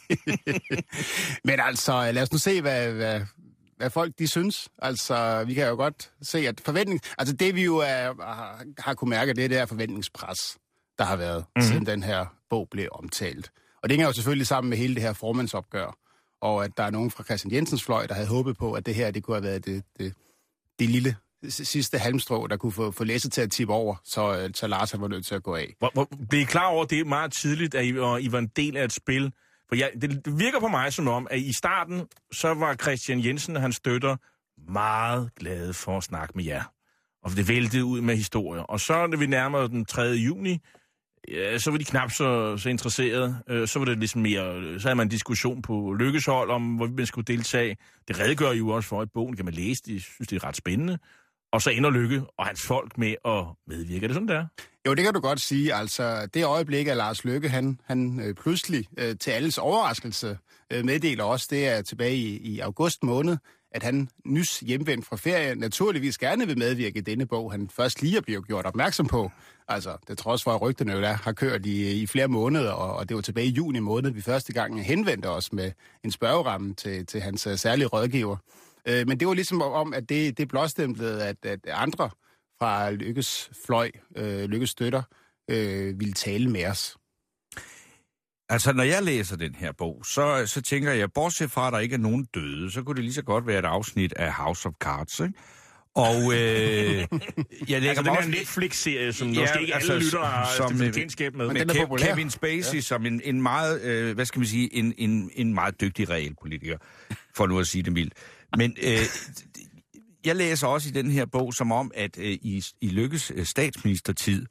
Men altså, lad os nu se, hvad, hvad, hvad folk de synes. Altså, vi kan jo godt se, at forventning... Altså, det vi jo er, har, har kunne mærke, det er det her forventningspres, der har været, mm-hmm. siden den her bog blev omtalt. Og det hænger jo selvfølgelig sammen med hele det her formandsopgør, og at der er nogen fra Christian Jensens fløj, der havde håbet på, at det her, det kunne have været det, det, det lille sidste halmstrå, der kunne få, få læsset til at tippe over, så, så Lars var nødt til at gå af. Hvor, hvor, blev I klar over, det er meget tidligt, at I, og I var en del af et spil? For jeg, det, det virker på mig som om, at i starten, så var Christian Jensen og hans støtter meget glade for at snakke med jer. Og det væltede ud med historier. Og så, når vi nærmede den tredje juni, ja, så var de knap så, så interesserede. Øh, så var det ligesom mere, så havde man en diskussion på Lykkes hold om, hvor man skulle deltage. Det redegør jo også for, at bogen kan man læse. De synes, det er ret spændende. Og så ender Lykke og hans folk med at medvirke. Er det sådan, der? Jo, det kan du godt sige. Altså, det øjeblik, at Lars Løkke, han, han øh, pludselig øh, til alles overraskelse øh, meddeler også, det er tilbage i, i august måned, at han nys hjemvendt fra ferie naturligvis gerne vil medvirke i denne bog, han først lige er blevet gjort opmærksom på. Altså, det trods for, at rygterne jo der har kørt i, i flere måneder, og, og det var tilbage i juni måned, vi første gang henvendte os med en spørgeramme til, til hans uh, særlige rådgiver. Uh, men det var ligesom om, at det, det blåstemplede, at, at andre fra Lykkes fløj, uh, Lykkes støtter, uh, ville tale med os. Altså, når jeg læser den her bog, så, så tænker jeg, bortset fra, at der ikke er nogen døde, så kunne det lige så godt være et afsnit af House of Cards, ikke? Og øh, jeg lægger altså den også... her Netflix-serie, som ja, måske ikke altså, alle lyttere har som, som, kendskab med. Med Kev, Kevin Spacey ja. som en, en meget, øh, hvad skal man sige, en, en, en meget dygtig realpolitiker, for nu at sige det mildt. Men øh, jeg læser også i den her bog som om, at øh, i, i Lykkes øh, statsministertid,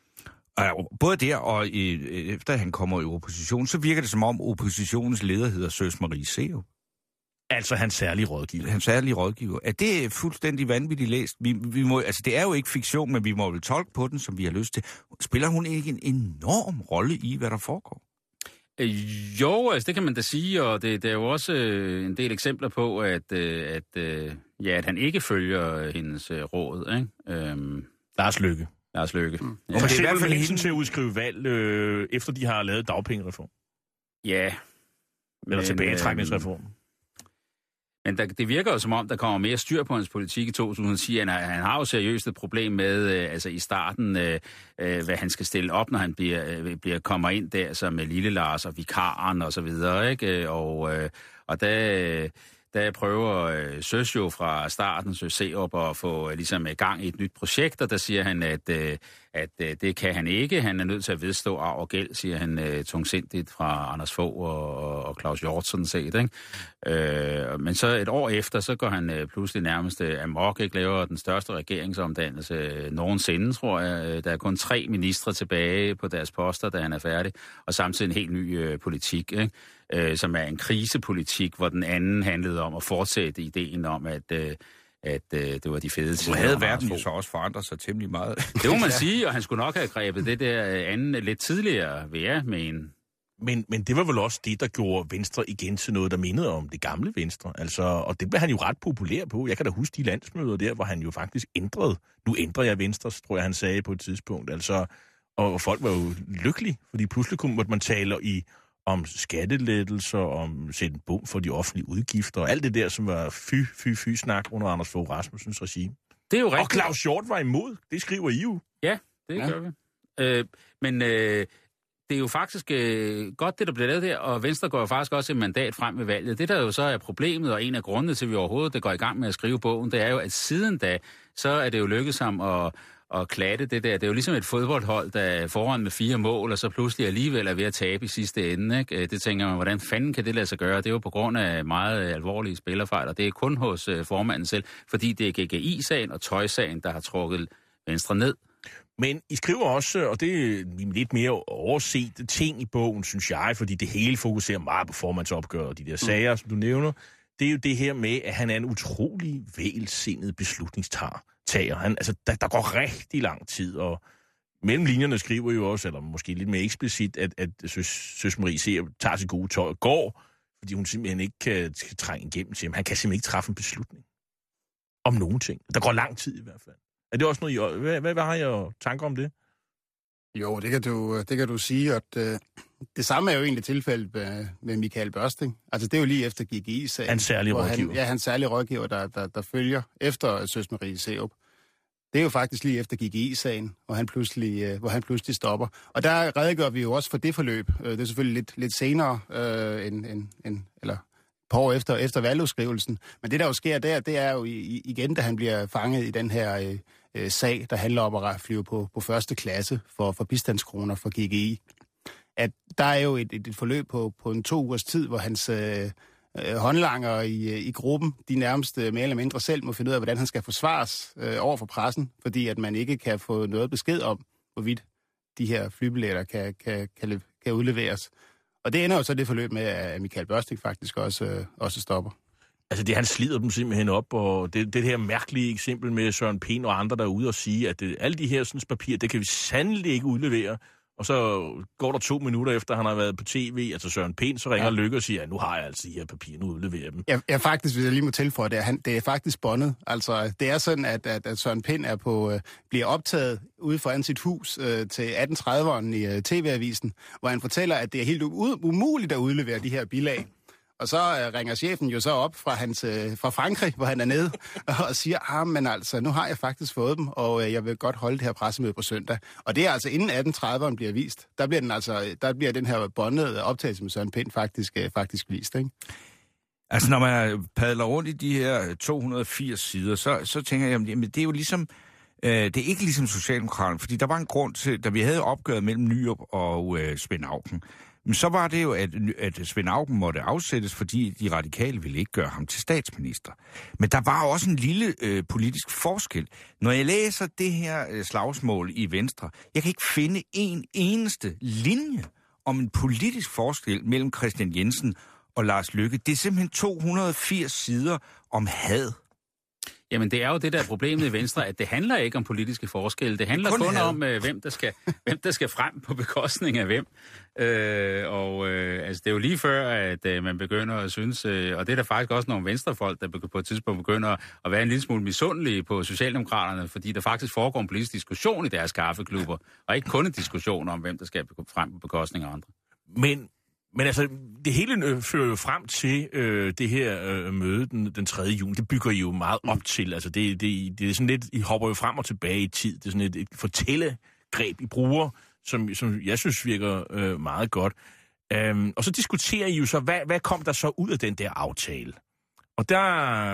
både der og i, efter han kommer i opposition, så virker det som om oppositionens leder hedder Søs Marie Serup. Altså hans særlige rådgiver. Hans særlige rådgiver. Er det fuldstændig vanvittigt læst? Vi, vi må, altså det er jo ikke fiktion, men vi må vel tolke på den, som vi har lyst til. Spiller hun ikke en enorm rolle i, hvad der foregår? Øh, jo, altså det kan man da sige, og det, det er jo også øh, en del eksempler på, at, øh, at, øh, ja, at han ikke følger hendes øh, råd. Ikke? Øhm, Lars Løkke. Lars Løkke. Mm. Ja. Og for eksempel med hensyn til at udskrive valg, øh, efter de har lavet dagpengereform. Ja. Eller tilbagetrækningsreform. Øh, Men der, det virker jo som om, der kommer mere styr på hans politik i to tusind og ti. Han, han har jo seriøst et problem med, øh, altså i starten, øh, øh, hvad han skal stille op, når han bliver, øh, bliver kommer ind der som Lille Lars og vikaren og så videre, ikke? Og, øh, og der, der prøver øh, Søs jo fra starten, Søs Serup, at få øh, ligesom gang i et nyt projekt, og der siger han, at, øh, at øh, det kan han ikke. Han er nødt til at vedstå arv og gæld, siger han øh, tungsindigt fra Anders Fogh og, og Claus Hjort sådan set, ikke? Øh, men så et år efter, så går han øh, pludselig nærmest øh, amok, ikke? Laver den største regeringsomdannelse øh, nogensinde, tror jeg. Der er kun tre ministre tilbage på deres poster, da han er færdig, og samtidig en helt ny øh, politik, ikke? Øh, som er en krisepolitik, hvor den anden handlede om at fortsætte ideen om, at, øh, at øh, det var de fede tider. Nu havde verden jo så også forandret sig temmelig meget. Det må man sige, og han skulle nok have grebet det der anden lidt tidligere, vil jeg mene. Men, men det var vel også det, der gjorde Venstre igen til noget, der mindede om det gamle Venstre. Altså, og det blev han jo ret populær på. Jeg kan da huske de landsmøder der, hvor han jo faktisk ændrede. Nu ændrer jeg Venstre, tror jeg, han sagde på et tidspunkt. Altså, og folk var jo lykkelige, fordi pludselig kunne man tale i om skattelettelser, om sætte en bum for de offentlige udgifter, og alt det der, som var fy, fy, fy snak under Anders Fogh Rasmussens regime. Det er jo rigtigt. Og Claus Hjort var imod. Det skriver I jo. Ja, det ja. gør vi. Øh, men øh, det er jo faktisk øh, godt, det der bliver lavet der, og Venstre går jo faktisk også et mandat frem ved valget. Det der jo så er problemet, og en af grundene til, at vi overhovedet det går i gang med at skrive bogen, det er jo, at siden da, så er det jo lykkedes ham at og klatte det der. Det er jo ligesom et fodboldhold, der er foran med fire mål, og så pludselig alligevel er ved at tabe i sidste ende, ikke? Det tænker man, hvordan fanden kan det lade sig gøre? Det er jo på grund af meget alvorlige spillerfejl, og det er kun hos formanden selv, fordi det er G G I-sagen og Tøj-sagen, der har trukket Venstre ned. Men I skriver også, og det er lidt mere overset ting i bogen, synes jeg, fordi det hele fokuserer meget på formandsopgør og de der sager, mm. som du nævner. Det er jo det her med, at han er en utrolig velsindet beslutningstager. Tager. Han, altså, der, der går rigtig lang tid, og mellem linjerne skriver jo også, eller måske lidt mere eksplicit, at, at Søs, Søs Marie Serup tager sit gode tøj og går, fordi hun simpelthen ikke kan, kan trænge igennem til ham. Han kan simpelthen ikke træffe en beslutning om nogen ting. Der går lang tid i hvert fald. Er det også noget, I, hvad, hvad, hvad har jeg tanker om det? Jo, det kan du, det kan du sige, at øh, det samme er jo egentlig tilfældet med, med Michael Børsting. Altså, det er jo lige efter G G I-sagen. Hans særlige rådgiver. Han, ja, hans særlige rådgiver, der, der, der følger efter Søs Marie Serup. Det er jo faktisk lige efter G G I-sagen, hvor han pludselig, øh, hvor han pludselig stopper. Og der redegør vi jo også for det forløb. Det er selvfølgelig lidt, lidt senere, øh, end, end, end, eller et par år efter, efter valgudskrivelsen. Men det, der jo sker der, det er jo i, igen, da han bliver fanget i den her øh, sag, der handler om at flyve på, på første klasse for, for bistandskroner for G G I. At der er jo et, et, et forløb på, på en to ugers tid, hvor hans øh, håndlanger i, i gruppen, de nærmest mere eller mindre selv må finde ud af, hvordan han skal forsvares øh, over for pressen, fordi at man ikke kan få noget besked om, hvorvidt de her flybilletter kan, kan, kan, kan udleveres. Og det ender jo så det forløb med, at Michael Børsting faktisk også, øh, også stopper. Altså det, han slider dem simpelthen op, og det, det her mærkelige eksempel med Søren Pind og andre, der er ude og sige, at det, alle de her sådan, papirer, det kan vi sandelig ikke udlevere. og så går der to minutter efter, han har været på tv, altså Søren Pind, så ringer ja. Lykke og siger, ja, nu har jeg altså de her papirer, nu udleverer jeg dem. Jeg, jeg faktisk, hvis jeg lige må tilføje det, han, det er faktisk bondet. Altså, det er sådan, at, at, at Søren Pind er på, øh, bliver optaget ude foran sit hus øh, til atten trediverne i øh, T V-avisen, hvor han fortæller, at det er helt u- umuligt at udlevere de her bilag. Og så øh, ringer chefen jo så op fra, hans, øh, fra Frankrig, hvor han er nede, og siger, ah, men altså, nu har jeg faktisk fået dem, og øh, jeg vil godt holde det her pressemøde på søndag. Og det er altså inden atten trediverne bliver vist. Der bliver den, altså, der bliver den her båndede optagelse med Søren Pind faktisk, øh, faktisk vist, ikke? Altså, når man padler rundt i de her to hundrede og firs sider, så, så tænker jeg, jamen, det er jo ligesom, øh, det er ikke ligesom Socialdemokraterne, fordi der var en grund til, da vi havde opgøret mellem Nyrup og øh, Svend Auken, men så var det jo, at, at Svend Auken måtte afsættes, fordi de radikale ville ikke gøre ham til statsminister. Men der var også en lille øh, politisk forskel. Når jeg læser det her øh, slagsmål i Venstre, jeg kan ikke finde en eneste linje om en politisk forskel mellem Kristian Jensen og Lars Løkke. Det er simpelthen to hundrede og firs sider om had. Jamen, det er jo det, der er problemet i Venstre, at det handler ikke om politiske forskelle. Det handler det kun, kun om, øh, hvem, der skal, hvem der skal frem på bekostning af hvem. Øh, og øh, altså, det er jo lige før, at øh, man begynder at synes, øh, og det er der faktisk også nogle venstrefolk, der på et tidspunkt begynder at være en lille smule misundelige på Socialdemokraterne, fordi der faktisk foregår en politisk diskussion i deres kaffeklubber, og ikke kun en diskussion om, hvem der skal frem på bekostning af andre. Men... Men altså, det hele øh, fører jo frem til øh, det her øh, møde den, den tredje juni. Det bygger I jo meget op til. Altså, det, det, det er sådan lidt, I hopper jo frem og tilbage i tid. Det er sådan et, et fortællegreb, I bruger, som, som jeg synes virker øh, meget godt. Um, og så diskuterer I jo så, hvad, hvad kom der så ud af den der aftale? Og der,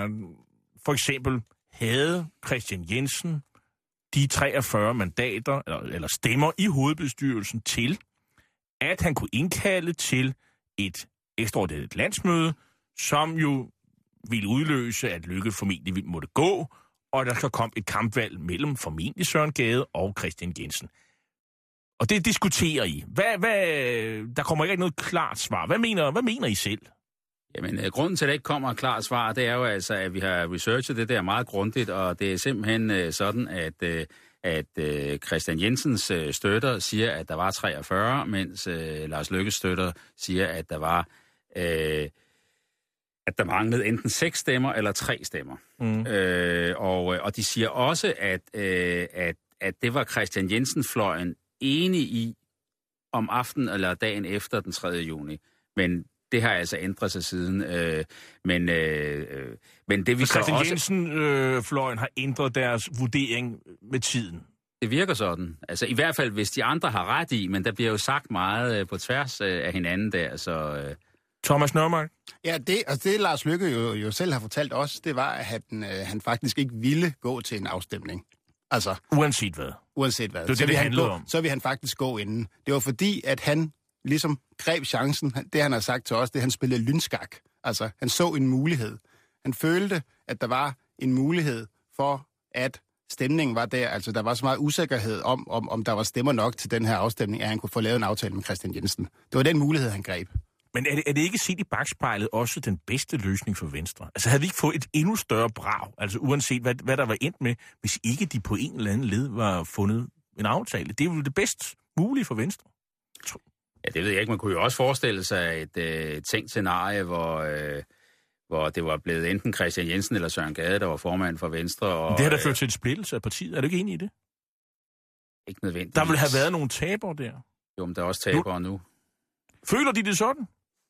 for eksempel, havde Kristian Jensen de treogfyrre mandater, eller, eller stemmer i hovedbestyrelsen til, at han kunne indkalde til et ekstraordinært landsmøde, som jo ville udløse, at Løkke formentlig måtte gå, og der skal komme et kampvalg mellem formentlig Søren Gade og Kristian Jensen. Og det diskuterer I. Hvad, hvad, der kommer ikke noget klart svar. Hvad mener, hvad mener I selv? Jamen, øh, grunden til, at der ikke kommer et klart svar, det er jo altså, at vi har researchet det der meget grundigt, og det er simpelthen øh, sådan, at... Øh, at øh, Kristian Jensens øh, støtter siger, at der var treogfyrre, mens øh, Lars Løkkes støtter siger, at der var øh, at der manglede enten seks stemmer eller tre stemmer. Mm. Øh, og, og de siger også, at, øh, at, at det var Kristian Jensen-fløjen enig i om aftenen eller dagen efter den tredje juni. Men det har altså ændret sig siden. Øh, men, øh, men det vi så Kristian også... Jensen-fløjen øh, har ændret deres vurdering med tiden. Det virker sådan. Altså i hvert fald, hvis de andre har ret i, men der bliver jo sagt meget øh, på tværs øh, af hinanden der, så... Øh... Thomas Nørmark? Ja, det, altså det Lars Løkke jo, jo selv har fortalt os, det var, at han, øh, han faktisk ikke ville gå til en afstemning. Altså... Uanset hvad? Uanset hvad. Det er så det, det handlede gå, om. Så vil han faktisk gå inden. Det var fordi, at han ligesom greb chancen. Det han har sagt til os, det han spillede lynskak. Altså, han så en mulighed. Han følte, at der var en mulighed for, at stemningen var der. Altså, der var så meget usikkerhed om, om, om der var stemmer nok til den her afstemning, at han kunne få lavet en aftale med Kristian Jensen. Det var den mulighed, han greb. Men er det, er det ikke set i bagspejlet også den bedste løsning for Venstre? Altså, havde vi ikke fået et endnu større brag, altså uanset hvad, hvad der var endt med, hvis ikke de på en eller anden led var fundet en aftale? Det er jo det bedst mulige for Venstre. Ja, det ved jeg ikke. Man kunne jo også forestille sig et øh, tænkt scenarie, hvor, øh, hvor det var blevet enten Kristian Jensen eller Søren Gade, der var formand for Venstre. Og, det har da ført til en splittelse af partiet. Er du ikke enig i det? Ikke nødvendigvis. Der vil have været nogle tabere der. Jo, men der er også tabere nu. nu. Føler de det sådan?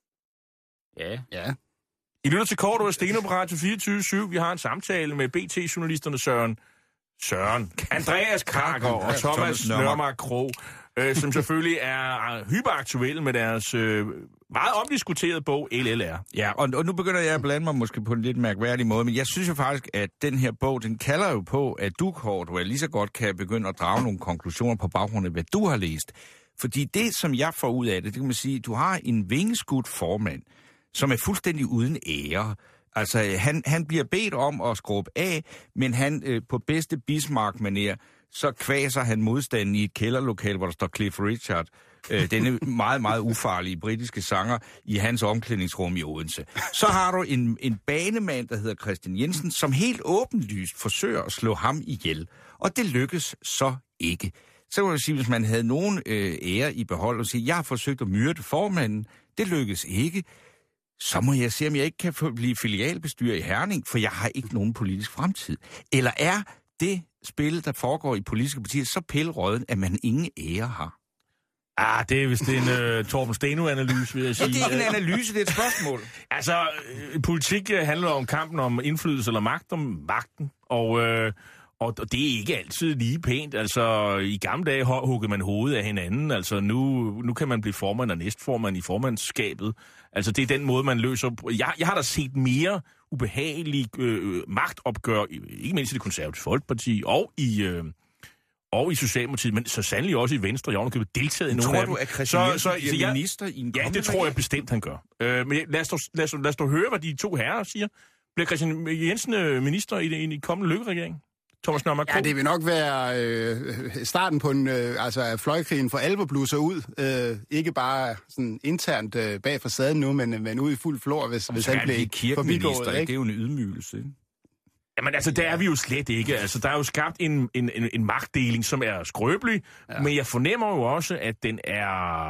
Ja. Ja. I lytter til Kort og Steno på Radio fireogtyve syv. Vi har en samtale med B T-journalisterne Søren, Søren, Andreas Krager og Thomas Nørmark Krog, øh, som selvfølgelig er hyperaktuelle med deres øh, meget omdiskuterede bog L L R. Ja, og, og nu begynder jeg at blande mig måske på en lidt mærkværdig måde, men jeg synes jo faktisk, at den her bog, den kalder jo på, at du, Kort, og lige så godt kan begynde at drage nogle konklusioner på baggrund af, hvad du har læst. Fordi det, som jeg får ud af det, det kan man sige, du har en vingeskudt formand, som er fuldstændig uden ære. Altså, han, han bliver bedt om at skrubbe af, men han øh, på bedste Bismarck-manér, så kvaser han modstanden i et kælderlokal, hvor der står Cliff Richard, øh, denne meget, meget ufarlige britiske sanger, i hans omklædningsrum i Odense. Så har du en, en banemand, der hedder Kristian Jensen, som helt åbenlyst forsøger at slå ham ihjel. Og det lykkes så ikke. så må jeg sige, hvis man havde nogen øh, ære i behold og sige, jeg har forsøgt at myrde formanden, det lykkedes ikke, så må jeg se, om jeg ikke kan få, blive filialbestyrer i Herning, for jeg har ikke nogen politisk fremtid. Eller er det spil, der foregår i politiske partier, så pillerøden, at man ingen ære har? Ah, det er vist en uh, Torben Steno-analyse, vil jeg sige. Ja, det er ikke en analyse, det er et spørgsmål. Altså, øh, politik handler om kampen om indflydelse eller magt, om magten, og... Øh, Og det er ikke altid lige pænt. Altså, i gamle dage huggede man hovedet af hinanden. Altså, nu, nu kan man blive formand og næstformand i formandskabet. Altså, det er den måde, man løser... Jeg, jeg har da set mere ubehagelige øh, magtopgør, ikke mindst i det konservative Folkeparti og i... Øh, og i Socialdemokratiet, men så sandelig også i Venstre. Jeg har nok deltaget i nogle af dem. Tror du, at Christian Jensen så, så, bliver jeg, minister i en Ja, det tror jeg bestemt, han gør. Øh, men lad os, dog, lad, os, lad os dog høre, hvad de to herrer siger. Bliver Christian Jensen minister i, i, i kommende Løkke-regering? Thomas Nørmark. Ja, det vil nok være øh, starten på en, øh, altså at fløjkrigen for alvor blusser ud. Øh, ikke bare sådan internt øh, bag facaden nu, men, men ud i fuld flor, hvis, hvis han bliver forbigået. Ikke? Det er jo en ydmygelse, ikke? Jamen altså, der er vi jo slet ikke. Altså, der er jo skabt en, en, en, en magtdeling, som er skrøbelig, ja. Men jeg fornemmer jo også, at den er...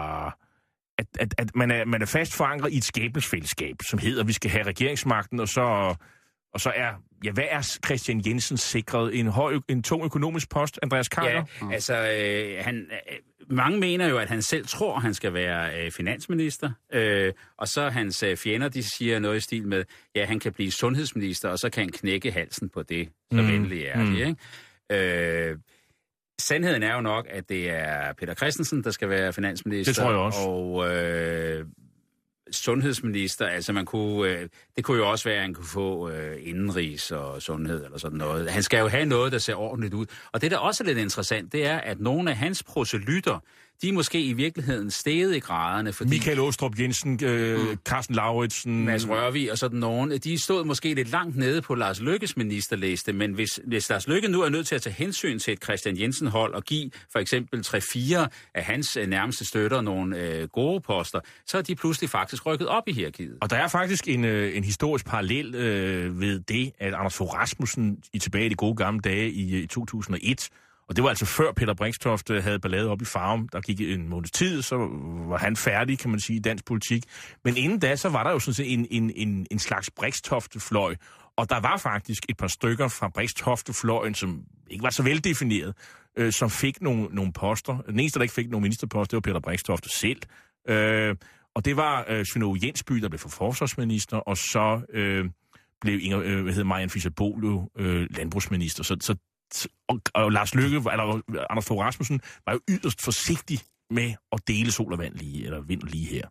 At, at, at man, er, man er fast forankret i et skæbnesfællesskab, som hedder, at vi skal have regeringsmagten, og så... Og så er, ja, hvad er Christian Jensen sikret? En, høj, en tung økonomisk post, Andreas Karler? Ja, altså, øh, han, øh, mange mener jo, at han selv tror, han skal være øh, finansminister, øh, og så hans øh, fjender, de siger noget i stil med, ja, han kan blive sundhedsminister, og så kan han knække halsen på det, så mm. venlig er mm. det, ikke? Øh, sandheden er jo nok, at det er Peter Christensen, der skal være finansminister. Det tror jeg også. Og... Øh, sundhedsminister, altså man kunne, øh, det kunne jo også være, at han kunne få øh, indenrigs og sundhed eller sådan noget. Han skal jo have noget, der ser ordentligt ud. Og det, der også er lidt interessant, det er, at nogle af hans proselytter, de er måske i virkeligheden steget i graderne, fordi... Michael Aastrup Jensen, øh, mm. Carsten Lauritsen... Mads Rørvig og sådan nogen, de stod måske lidt langt nede på Lars Løkkes ministerliste, men hvis, hvis Lars Løkke nu er nødt til at tage hensyn til et Christian Jensen-hold og give for eksempel tre fire af hans øh, nærmeste støtter nogle øh, gode poster, så er de pludselig faktisk rykket op i hierarkiet. Og der er faktisk en, øh, en historisk parallel øh, ved det, at Anders Fogh Rasmussen i tilbage i de gode gamle dage i, i to tusind og et, og det var altså før Peter Brixtoft havde ballade op i Farum. Der gik en måneds tid, så var han færdig, kan man sige, i dansk politik. Men inden da, så var der jo sådan set en, en, en, en slags Brixtofte-fløj. Og der var faktisk et par stykker fra Brixtofte-fløjen, som ikke var så veldefineret, øh, som fik nogle, nogle poster. Den eneste, der ikke fik nogle ministerposter, det var Peter Brixtofte selv. Øh, og det var øh, Svend Aage Jensby, der blev for forsvarsminister, og så øh, blev Inger, øh, hvad hedder Marianne Fischer-Boel øh, landbrugsminister. Så, så Og, og Lars Løkke, eller Anders Fogh Rasmussen, var jo yderst forsigtig med at dele sol og vand lige, eller vind lige her.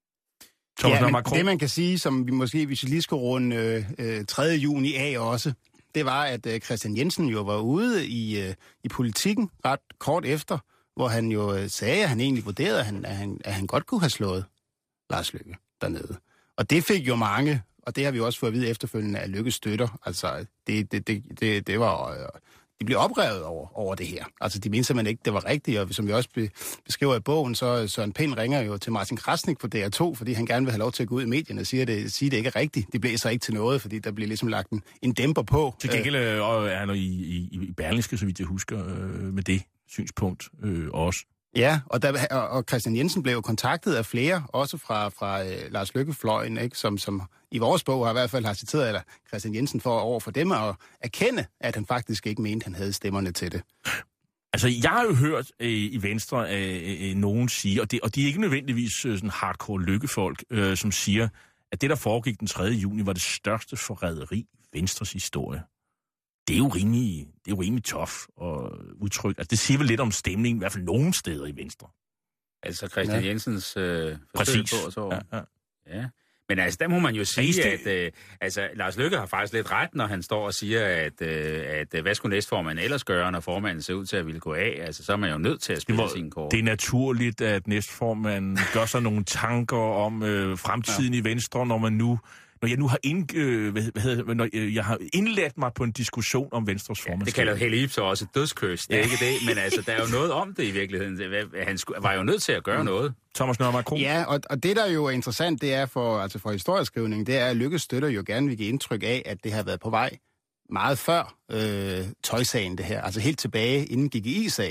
Thomas, ja, men det man kan sige, som vi måske, hvis vi lige skal runde øh, tredje juni af også, det var, at øh, Christian Jensen jo var ude i, øh, i politikken ret kort efter, hvor han jo øh, sagde, at han egentlig vurderede, at han, at, han, at han godt kunne have slået Lars Løkke dernede. Og det fik jo mange, og det har vi jo også fået at vide efterfølgende af Løkkes støtter. Altså, det, det, det, det, det var... Øh, de blev oprevet over, over det her. Altså, de mente simpelthen ikke, det var rigtigt, og som vi også be, beskriver i bogen, så Søren Pind ringer jo til Martin Krasnik på D R to, fordi han gerne vil have lov til at gå ud i medierne og sige, at det, sige, at det ikke er rigtigt. Det blæser ikke til noget, fordi der bliver ligesom lagt en, en dæmper på. Til gengæld øh, er han i, i, i Berlingske, så vidt jeg husker, øh, med det synspunkt øh, også. Ja, og, der, og Christian Jensen blev jo kontaktet af flere, også fra, fra øh, Lars Løkke-fløjen, ikke? Som, som i vores bog har i hvert fald har citeret eller Christian Jensen for over for dem at erkende, at han faktisk ikke mente, han havde stemmerne til det. Altså, jeg har jo hørt øh, i Venstre øh, øh, nogen sige, og, det, og de er ikke nødvendigvis øh, sådan hardcore lykkefolk, øh, som siger, at det, der foregik den tredje juni, var det største forræderi i Venstres historie. Det er jo rimelig, det er jo rimelig tough og udtryk. Altså, det siger vel lidt om stemningen, i hvert fald nogen steder i Venstre. Altså Christian ja. Jensens øh, forsøg på og så. Ja, ja. ja. Men altså, der må man jo sige, at øh, altså, Lars Løkke har faktisk lidt ret, når han står og siger, at, øh, at hvad skulle næstformanden ellers gøre, når formanden ser ud til at ville gå af? Altså, så er man jo nødt til at spille det sine kort. Det er naturligt, at næstformanden gør sig nogle tanker om øh, fremtiden ja. i Venstre, når man nu... Når jeg nu har, ind, øh, hvad, hvad hedder, når jeg har indladt mig på en diskussion om Venstres formandskab. Ja, det kalder Helle Ib så også et dødskys. Det er ikke det, men altså, der er jo noget om det i virkeligheden. Han var jo nødt til at gøre mm. noget. Thomas Nørmark. Ja, og, og det, der jo er interessant, det er for, altså for historieskrivning, det er, at Løkke støtter jo gerne vil give indtryk af, at det har været på vej meget før øh, tøjsagen, det her. Altså helt tilbage inden G G I-sagen,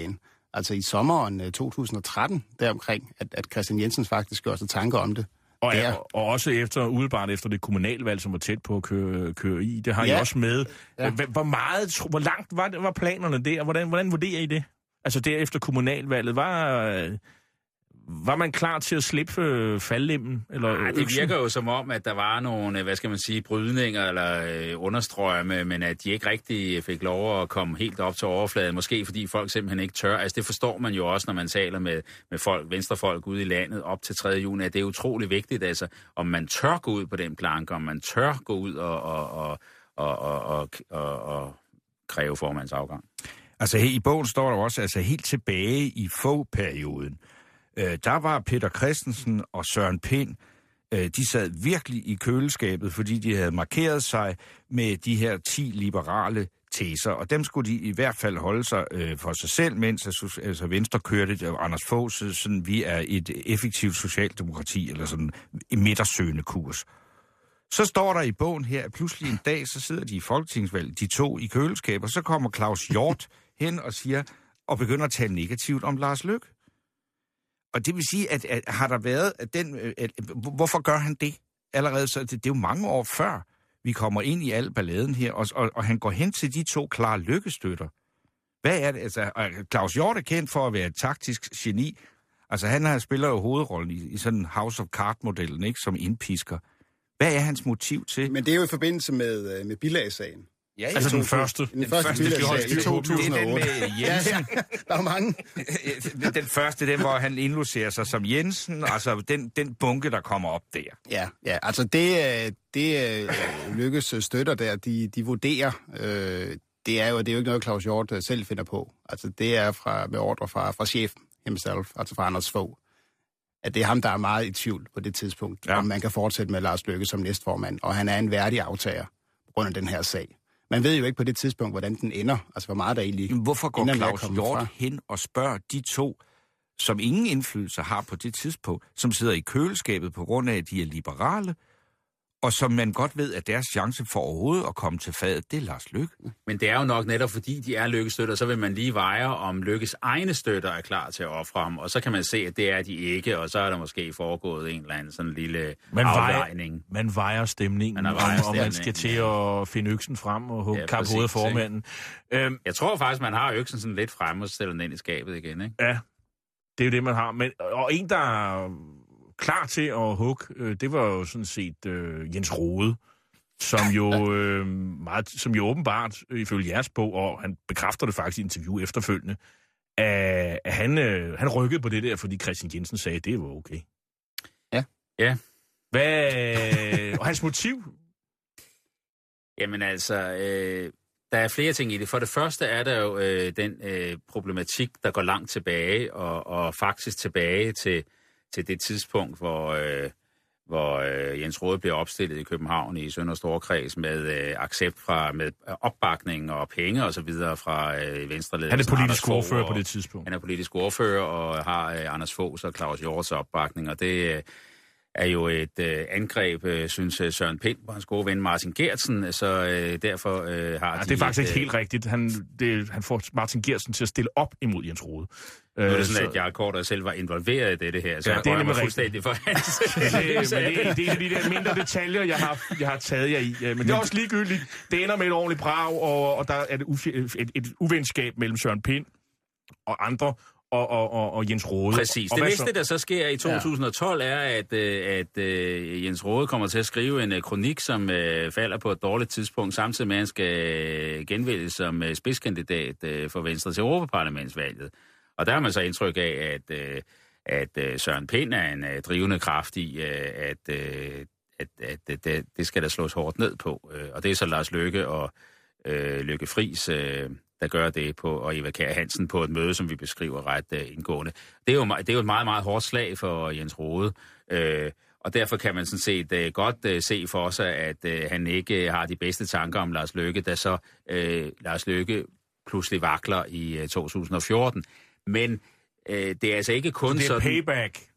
altså i sommeren to tusind og tretten, deromkring, at, at Kristian Jensen faktisk gør sig tanker om det. Og, ja, og også efter, udebart efter det kommunalvalg, som var tæt på at køre, køre i, det har ja. I også med. Ja. Hvor, meget, hvor langt var, var planerne der, og hvordan, hvordan vurderer I det? Altså derefter kommunalvalget, var... Var man klar til at slippe faldlemmen? Eller Nej, det virker jo som om, at der var nogle, hvad skal man sige, brydninger eller øh, understrømme, men at de ikke rigtig fik lov at komme helt op til overfladen. Måske fordi folk simpelthen ikke tør. Altså det forstår man jo også, når man taler med, med folk, venstrefolk ude i landet op til tredje juni, at det er utrolig vigtigt, altså om man tør gå ud på den planke, om man tør gå ud og, og, og, og, og, og, og, og kræve formands afgang. Altså i bogen står der også, altså helt tilbage i få-perioden, der var Peter Christensen og Søren Pind, de sad virkelig i køleskabet, fordi de havde markeret sig med de her ti liberale teser, og dem skulle de i hvert fald holde sig for sig selv, mens altså Venstre kørte Anders Fogh, sådan vi er et effektivt socialdemokrati, eller sådan en midtersøgende kurs. Så står der i bogen her, at pludselig en dag, så sidder de i folketingsvalget, de to i køleskab, og så kommer Claus Hjort hen og siger, og begynder at tale negativt om Lars Løkke. Og det vil sige, at, at har der været at den... At, at, hvorfor gør han det allerede? Så det, det er jo mange år før, vi kommer ind i al balladen her, og, og, og han går hen til de to klare lykkestøtter. Hvad er det? Altså, Claus Hjort er kendt for at være et taktisk geni. Altså, han har spiller jo hovedrollen i, i sådan en House of Cards-modellen, ikke? Som indpisker. Hvad er hans motiv til? Men det er jo i forbindelse med, med bilag-sagen. Ja, ja. Altså den første. Den, den første, første bilag-sag i to tusind og otte. Det er den med Jensen. Ja, ja. Der er mange. Den første, den hvor han indlogerer sig som Jensen, altså den, den bunke, der kommer op der. Ja, ja. Altså det, det Lykkes støtter der, de, de vurderer, øh, det er jo det er jo ikke noget, Claus Hjort selv finder på. Altså det er fra, med ordre fra, fra chefen himself, altså fra Anders Fogh. At det er ham, der er meget i tvivl på det tidspunkt, ja. Om man kan fortsætte med Lars Løkke som næstformand, og han er en værdig aftager på grund af den her sag. Man ved jo ikke på det tidspunkt, hvordan den ender, altså hvor meget der egentlig... Men hvorfor går Claus Hjort hen og spørger de to, som ingen indflydelse har på det tidspunkt, som sidder i køleskabet på grund af, at de er liberale, og som man godt ved, at deres chance for overhovedet at komme til fadet, det er Lars Løkke. Men det er jo nok netop, fordi de er Løkke-støtter, så vil man lige veje, om Løkkes egne støtter er klar til at ofre ham, og så kan man se, at det er de ikke, og så er der måske foregået en eller anden sådan lille man afvejning. Vejer, man vejer stemningen, man vejer om, om man skal til ja. At finde øksen frem og hugge ja, kap hovedet formanden. Øhm, Jeg tror faktisk, man har øksen sådan lidt frem og stiller den ind i skabet igen, ikke? Ja, det er jo det, man har. Men, og en, der... klar til at hugge, øh, det var jo sådan set øh, Jens Rohde, som jo, øh, meget, som jo åbenbart, øh, ifølge jeres bog, og han bekræfter det faktisk i interview efterfølgende, at, at han, øh, han rykkede på det der, fordi Kristian Jensen sagde, at det var okay. Ja. Ja. Hvad, og hans motiv? Jamen altså, øh, der er flere ting i det. For det første er der jo øh, den øh, problematik, der går langt tilbage, og, og faktisk tilbage til til det tidspunkt, hvor, øh, hvor øh, Jens Rohde blev opstillet i København i Sønder Storkreds med øh, accept fra med opbakning og penge og så videre fra øh, venstreledelsen. Han er politisk ordfører på det tidspunkt. Han er politisk ordfører og har øh, Anders Foghs og Claus Hjorts opbakning, og det øh, er jo et øh, angreb, øh, synes øh, Søren Pind og hans gode ven Martin Geertsen, så øh, derfor øh, har ja, de... Det er faktisk et, ikke helt rigtigt. Han, det, han får Martin Geertsen til at stille op imod Jens Rohde. Nu er det sådan, så... at Jarl Korter selv var involveret i dette her, så ja, jeg det er mig fuldstændig for hans. det, det, det er de der mindre detaljer, jeg har, jeg har taget jer i. Men det er også ligegyldigt. Det ender med et ordentligt brag, og, og der er et, et, et, et uvenskab mellem Søren Pind og andre, og, og, og, og Jens Rohde. Præcis. Og det næste, der så sker i to tusind og tolv, er, at, at, at Jens Rohde kommer til at skrive en kronik, som uh, falder på et dårligt tidspunkt, samtidig med, at han skal genvælges som uh, spidskandidat uh, for Venstre til Europaparlamentsvalget. Og der har man så indtryk af, at, at, at Søren Pind er en uh, drivende kraft i, uh, at, uh, at, at, at det, det skal der slås hårdt ned på. Uh, og det er så Lars Løkke og uh, Løkke Friis, uh, der gør det på, og Eva Kjær Hansen på et møde, som vi beskriver ret uh, indgående. Det er, jo, det er jo et meget, meget hårdt slag for Jens Rohde, uh, og derfor kan man sådan set uh, godt uh, se for sig, at uh, han ikke uh, har de bedste tanker om Lars Løkke, da så uh, Lars Løkke pludselig vakler i uh, to tusind og fjorten. Men øh, det er altså ikke kun det er sådan... payback.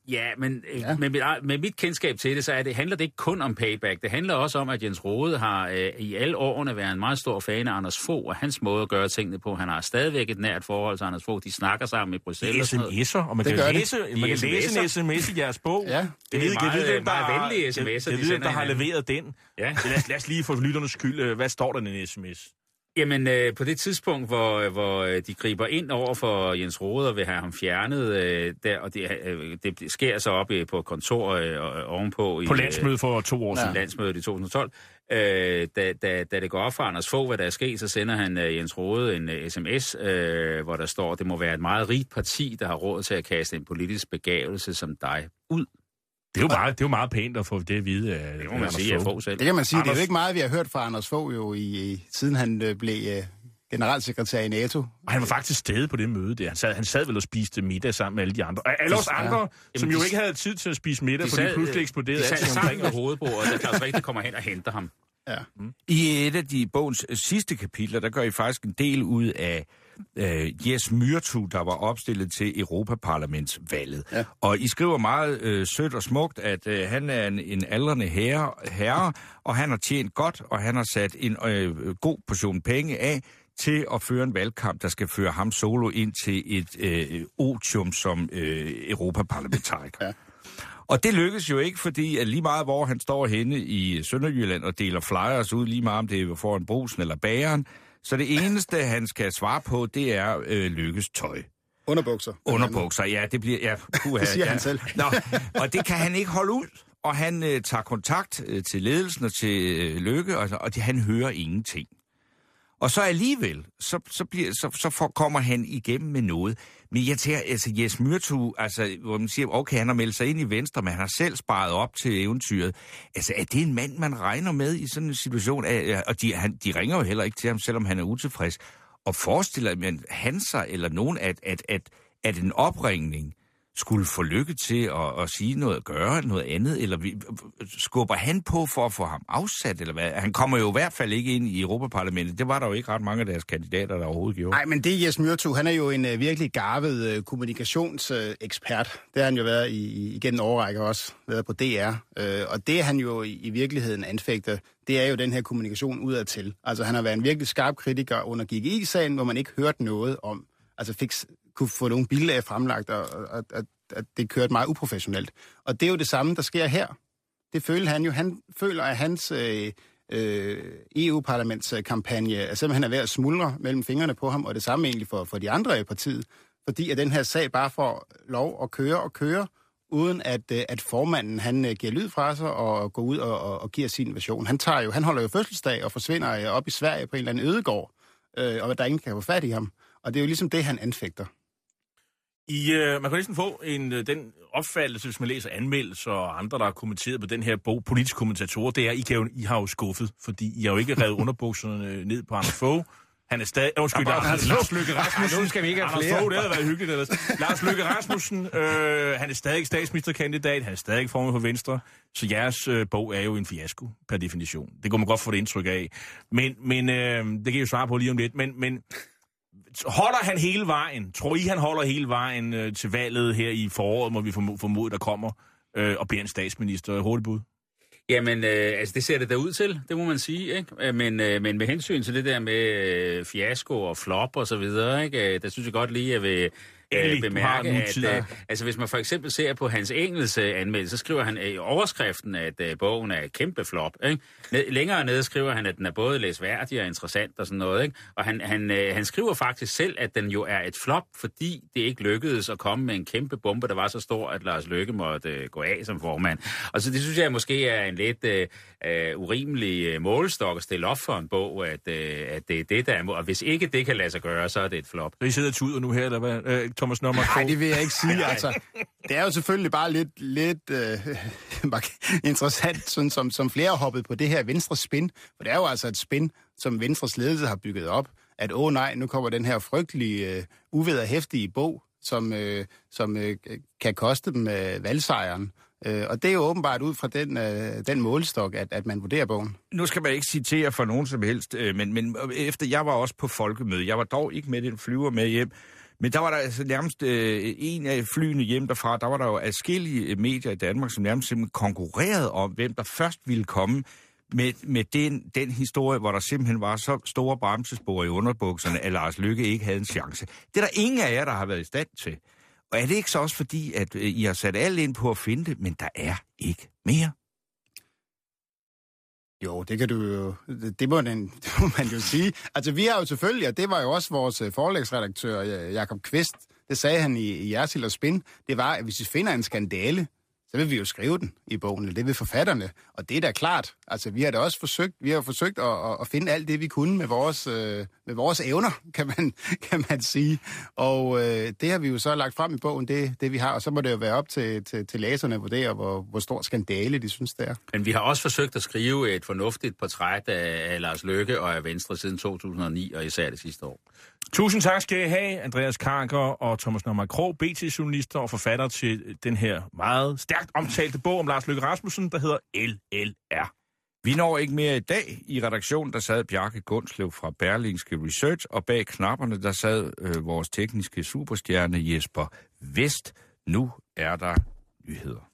Ja, men ja. Med, mit, med mit kendskab til det, så er det, handler det ikke kun om payback. Det handler også om, at Jens Rohde har øh, i alle årene været en meget stor fan af Anders Fogh og hans måde at gøre tingene på. Han har stadigvæk et nært forhold til Anders Fogh. De snakker sammen i Bruxelles. sms'er, og man det kan læse, man kan læse en sms i jeres bog. Ja, det er meget, ved, meget venlige sms'er. Jeg ved, der har leveret den. Ja. Lad, os, lad os lige for lytternes skyld. Hvad står der i en sms? Jamen, øh, på det tidspunkt, hvor, hvor de griber ind over for Jens Rohde og vil have ham fjernet, øh, der, og det, øh, det sker så op øh, på kontor øh, ovenpå... På i, landsmødet for to år siden. Ja. Landsmødet i to tusind og tolv. Øh, da, da, da det går op for Anders Fogh, hvad der er sket, så sender han øh, Jens Rohde en øh, sms, øh, hvor der står, det må være et meget rigt parti, der har råd til at kaste en politisk begavelse som dig ud. Det er, jo meget, det er jo meget pænt at få det at vide af det må man sige, af Fogh selv. Det kan man sige. Anders... Det er jo ikke meget, vi har hørt fra Anders Fogh jo, i, siden han øh, blev øh, generalsekretær i NATO. Og han var faktisk stede på det møde der. Han sad, han sad vel og spiste middag sammen med alle de andre. Og alle os andre, ja. som Jamen, jo de, ikke havde tid til at spise middag, fordi de pludselig eksploderede. De sad sammen ved hovedbordet, og der Claus Richter kommer hen og henter ham. Ja. Mm. I et af de bogens sidste kapitler, der gør I faktisk en del ud af øh, Jes Myrtu, der var opstillet til Europaparlamentsvalget. Ja. Og I skriver meget øh, sødt og smukt, at øh, han er en, en aldrende herre, herre, og han har tjent godt, og han har sat en øh, god portion penge af til at føre en valgkamp, der skal føre ham solo ind til et øh, otium som øh, Europaparlamentariker. Ja. Og det lykkes jo ikke, fordi at lige meget, hvor han står henne i Sønderjylland og deler flyers ud, lige meget om det er foran Brugsen eller bageren, så det eneste, han skal svare på, det er øh, Lykkes tøj. Underbukser. Underbukser, ja, det bliver... Ja, puha, det siger ja. han selv. Nå, og det kan han ikke holde ud. Og han øh, tager kontakt øh, til ledelsen og til øh, Lykke, og, og de, han hører ingenting. Og så alligevel, så, så, bliver, så, så for, kommer han igennem med noget. Men jeg tænker, altså Jes Myrtu, altså, hvor man siger, okay, han har meldt sig ind i Venstre, men han har selv sparet op til eventyret. Altså, er det en mand, man regner med i sådan en situation? Og de, han, de ringer jo heller ikke til ham, selvom han er utilfreds. Og forestiller man han sig, eller nogen, at, at, at, at en opringning skulle få Lykke til at, at sige noget, at gøre noget andet, eller vi, skubber han på for at få ham afsat, eller hvad? Han kommer jo i hvert fald ikke ind i Europaparlamentet. Det var der jo ikke ret mange af deres kandidater, der overhovedet gjorde. Nej, men det Jes Myrtu, han er jo en uh, virkelig garvet uh, kommunikationsekspert. Uh, det har han jo været i, igen årrække også, været på D R. Uh, og det han jo i, i virkeligheden anfægter, det er jo den her kommunikation udadtil. Altså han har været en virkelig skarp kritiker under G G I-sagen, hvor man ikke hørte noget om, altså fik kunne få nogle billeder af fremlagt, og, og, og, og det kørte meget uprofessionelt. Og det er jo det samme, der sker her. Det føler han jo. Han føler, at hans øh, øh, E U-parlamentskampagne er simpelthen er ved at smuldre mellem fingrene på ham, og det samme egentlig for, for de andre i partiet, fordi at den her sag bare får lov at køre og køre, uden at, at formanden han giver lyd fra sig og går ud og, og, og giver sin version. Han, tager jo, han holder jo fødselsdag og forsvinder op i Sverige på en eller anden ødegård, øh, og der ingen kan få fat i ham. Og det er jo ligesom det, han anfægter. I, øh, man kan næsten få en, øh, den opfattelse, hvis man læser anmeldelser og andre, der har kommenteret på den her bog, politiske kommentatorer, det er, I, kan jo, I har jo skuffet, fordi I har jo ikke revet underbukserne ned på Anders Fogh. Han er stadig... Undskyld, Lars, Lars, Lars Løkke Rasmussen. Nu skal vi ikke have Anders flere. Fogh, det havde været hyggeligt ellers. Lars Løkke Rasmussen, øh, han er stadig statsministerkandidat, han er stadig formand for Venstre, så jeres øh, bog er jo en fiasko, per definition. Det kunne man godt få det indtryk af. Men, men øh, det kan I jo svare på lige om lidt, men... men holder han hele vejen? Tror I, han holder hele vejen øh, til valget her i foråret, må vi formode, der kommer, øh, og bliver en statsminister? Hurtigt bud? Jamen, øh, altså det ser det da ud til, det må man sige, ikke? Men, øh, men med hensyn til det der med øh, fiasko og flop og så videre, ikke? Der synes jeg godt lige, at jeg vil øh, bemærke, at øh, altså, hvis man for eksempel ser på hans engelske anmeldelse, så skriver han i overskriften, at øh, bogen er et kæmpe flop, ikke? Ned, længere nede skriver han, at den er både læsværdig og interessant og sådan noget, ikke? Og han, han, øh, han skriver faktisk selv, at den jo er et flop, fordi det ikke lykkedes at komme med en kæmpe bombe, der var så stor, at Lars Løkke måtte øh, gå af som formand. Og så det synes jeg måske er en lidt øh, øh, urimelig øh, målestok at stille op for en bog, at, øh, at det er det, der er... Og hvis ikke det kan lade sig gøre, så er det et flop. Så I sidder tuder nu her, eller hvad? Øh, Thomas Nummer to? Nej, det vil jeg ikke sige. Altså, det er jo selvfølgelig bare lidt, lidt øh, interessant, sådan, som, som flere har hoppet på det her Venstre spin. For det er jo altså et spin, som Venstres ledelse har bygget op, at åh nej, nu kommer den her frygtelige, øh, uvederhæftige bog, som, øh, som øh, kan koste dem øh, valgsejren. Øh, og det er jo åbenbart ud fra den, øh, den målestok, at, at man vurderer bogen. Nu skal man ikke citere for nogen som helst, øh, men, men efter jeg var også på folkemøde, jeg var dog ikke med den flyver med hjem, Men der var der altså nærmest øh, en af flyene hjem derfra, der var der jo adskillige medier i Danmark, som nærmest simpelthen konkurrerede om, hvem der først ville komme med, med den, den historie, hvor der simpelthen var så store bremsespor i underbukserne, at Lars Løkke ikke havde en chance. Det er der ingen af jer, der har været i stand til. Og er det ikke så også fordi, at øh, I har sat alt ind på at finde det, men der er ikke mere? Jo, det kan du jo, det, det, må den, det må man jo sige. Altså, vi har jo selvfølgelig, og det var jo også vores forlægsredaktør, Jakob Kvist, det sagde han i, i Jersild og Spin, det var, at hvis vi finder en skandale, så vil vi jo skrive den i bogen, eller det vil forfatterne. Og det er da klart. Altså, vi har da også forsøgt, vi har forsøgt at, at finde alt det, vi kunne med vores, øh, med vores evner, kan man, kan man sige. Og øh, det har vi jo så lagt frem i bogen, det, det vi har. Og så må det jo være op til, til, til læserne at vurdere, hvor, hvor stor skandale de synes, det er. Men vi har også forsøgt at skrive et fornuftigt portræt af, af Lars Løkke og af Venstre siden to tusind og ni, og især det sidste år. Tusind tak skal I have, Andreas Karker og Thomas Nømmer Krog, B T-journalister og forfatter til den her meget stærkt omtalte bog om Lars Løkke Rasmussen, der hedder L L R. Vi når ikke mere i dag. I redaktionen, der sad Bjarke Gundslev fra Berlingske Research, og bag knapperne, der sad øh, vores tekniske superstjerne Jesper Vest. Nu er der nyheder.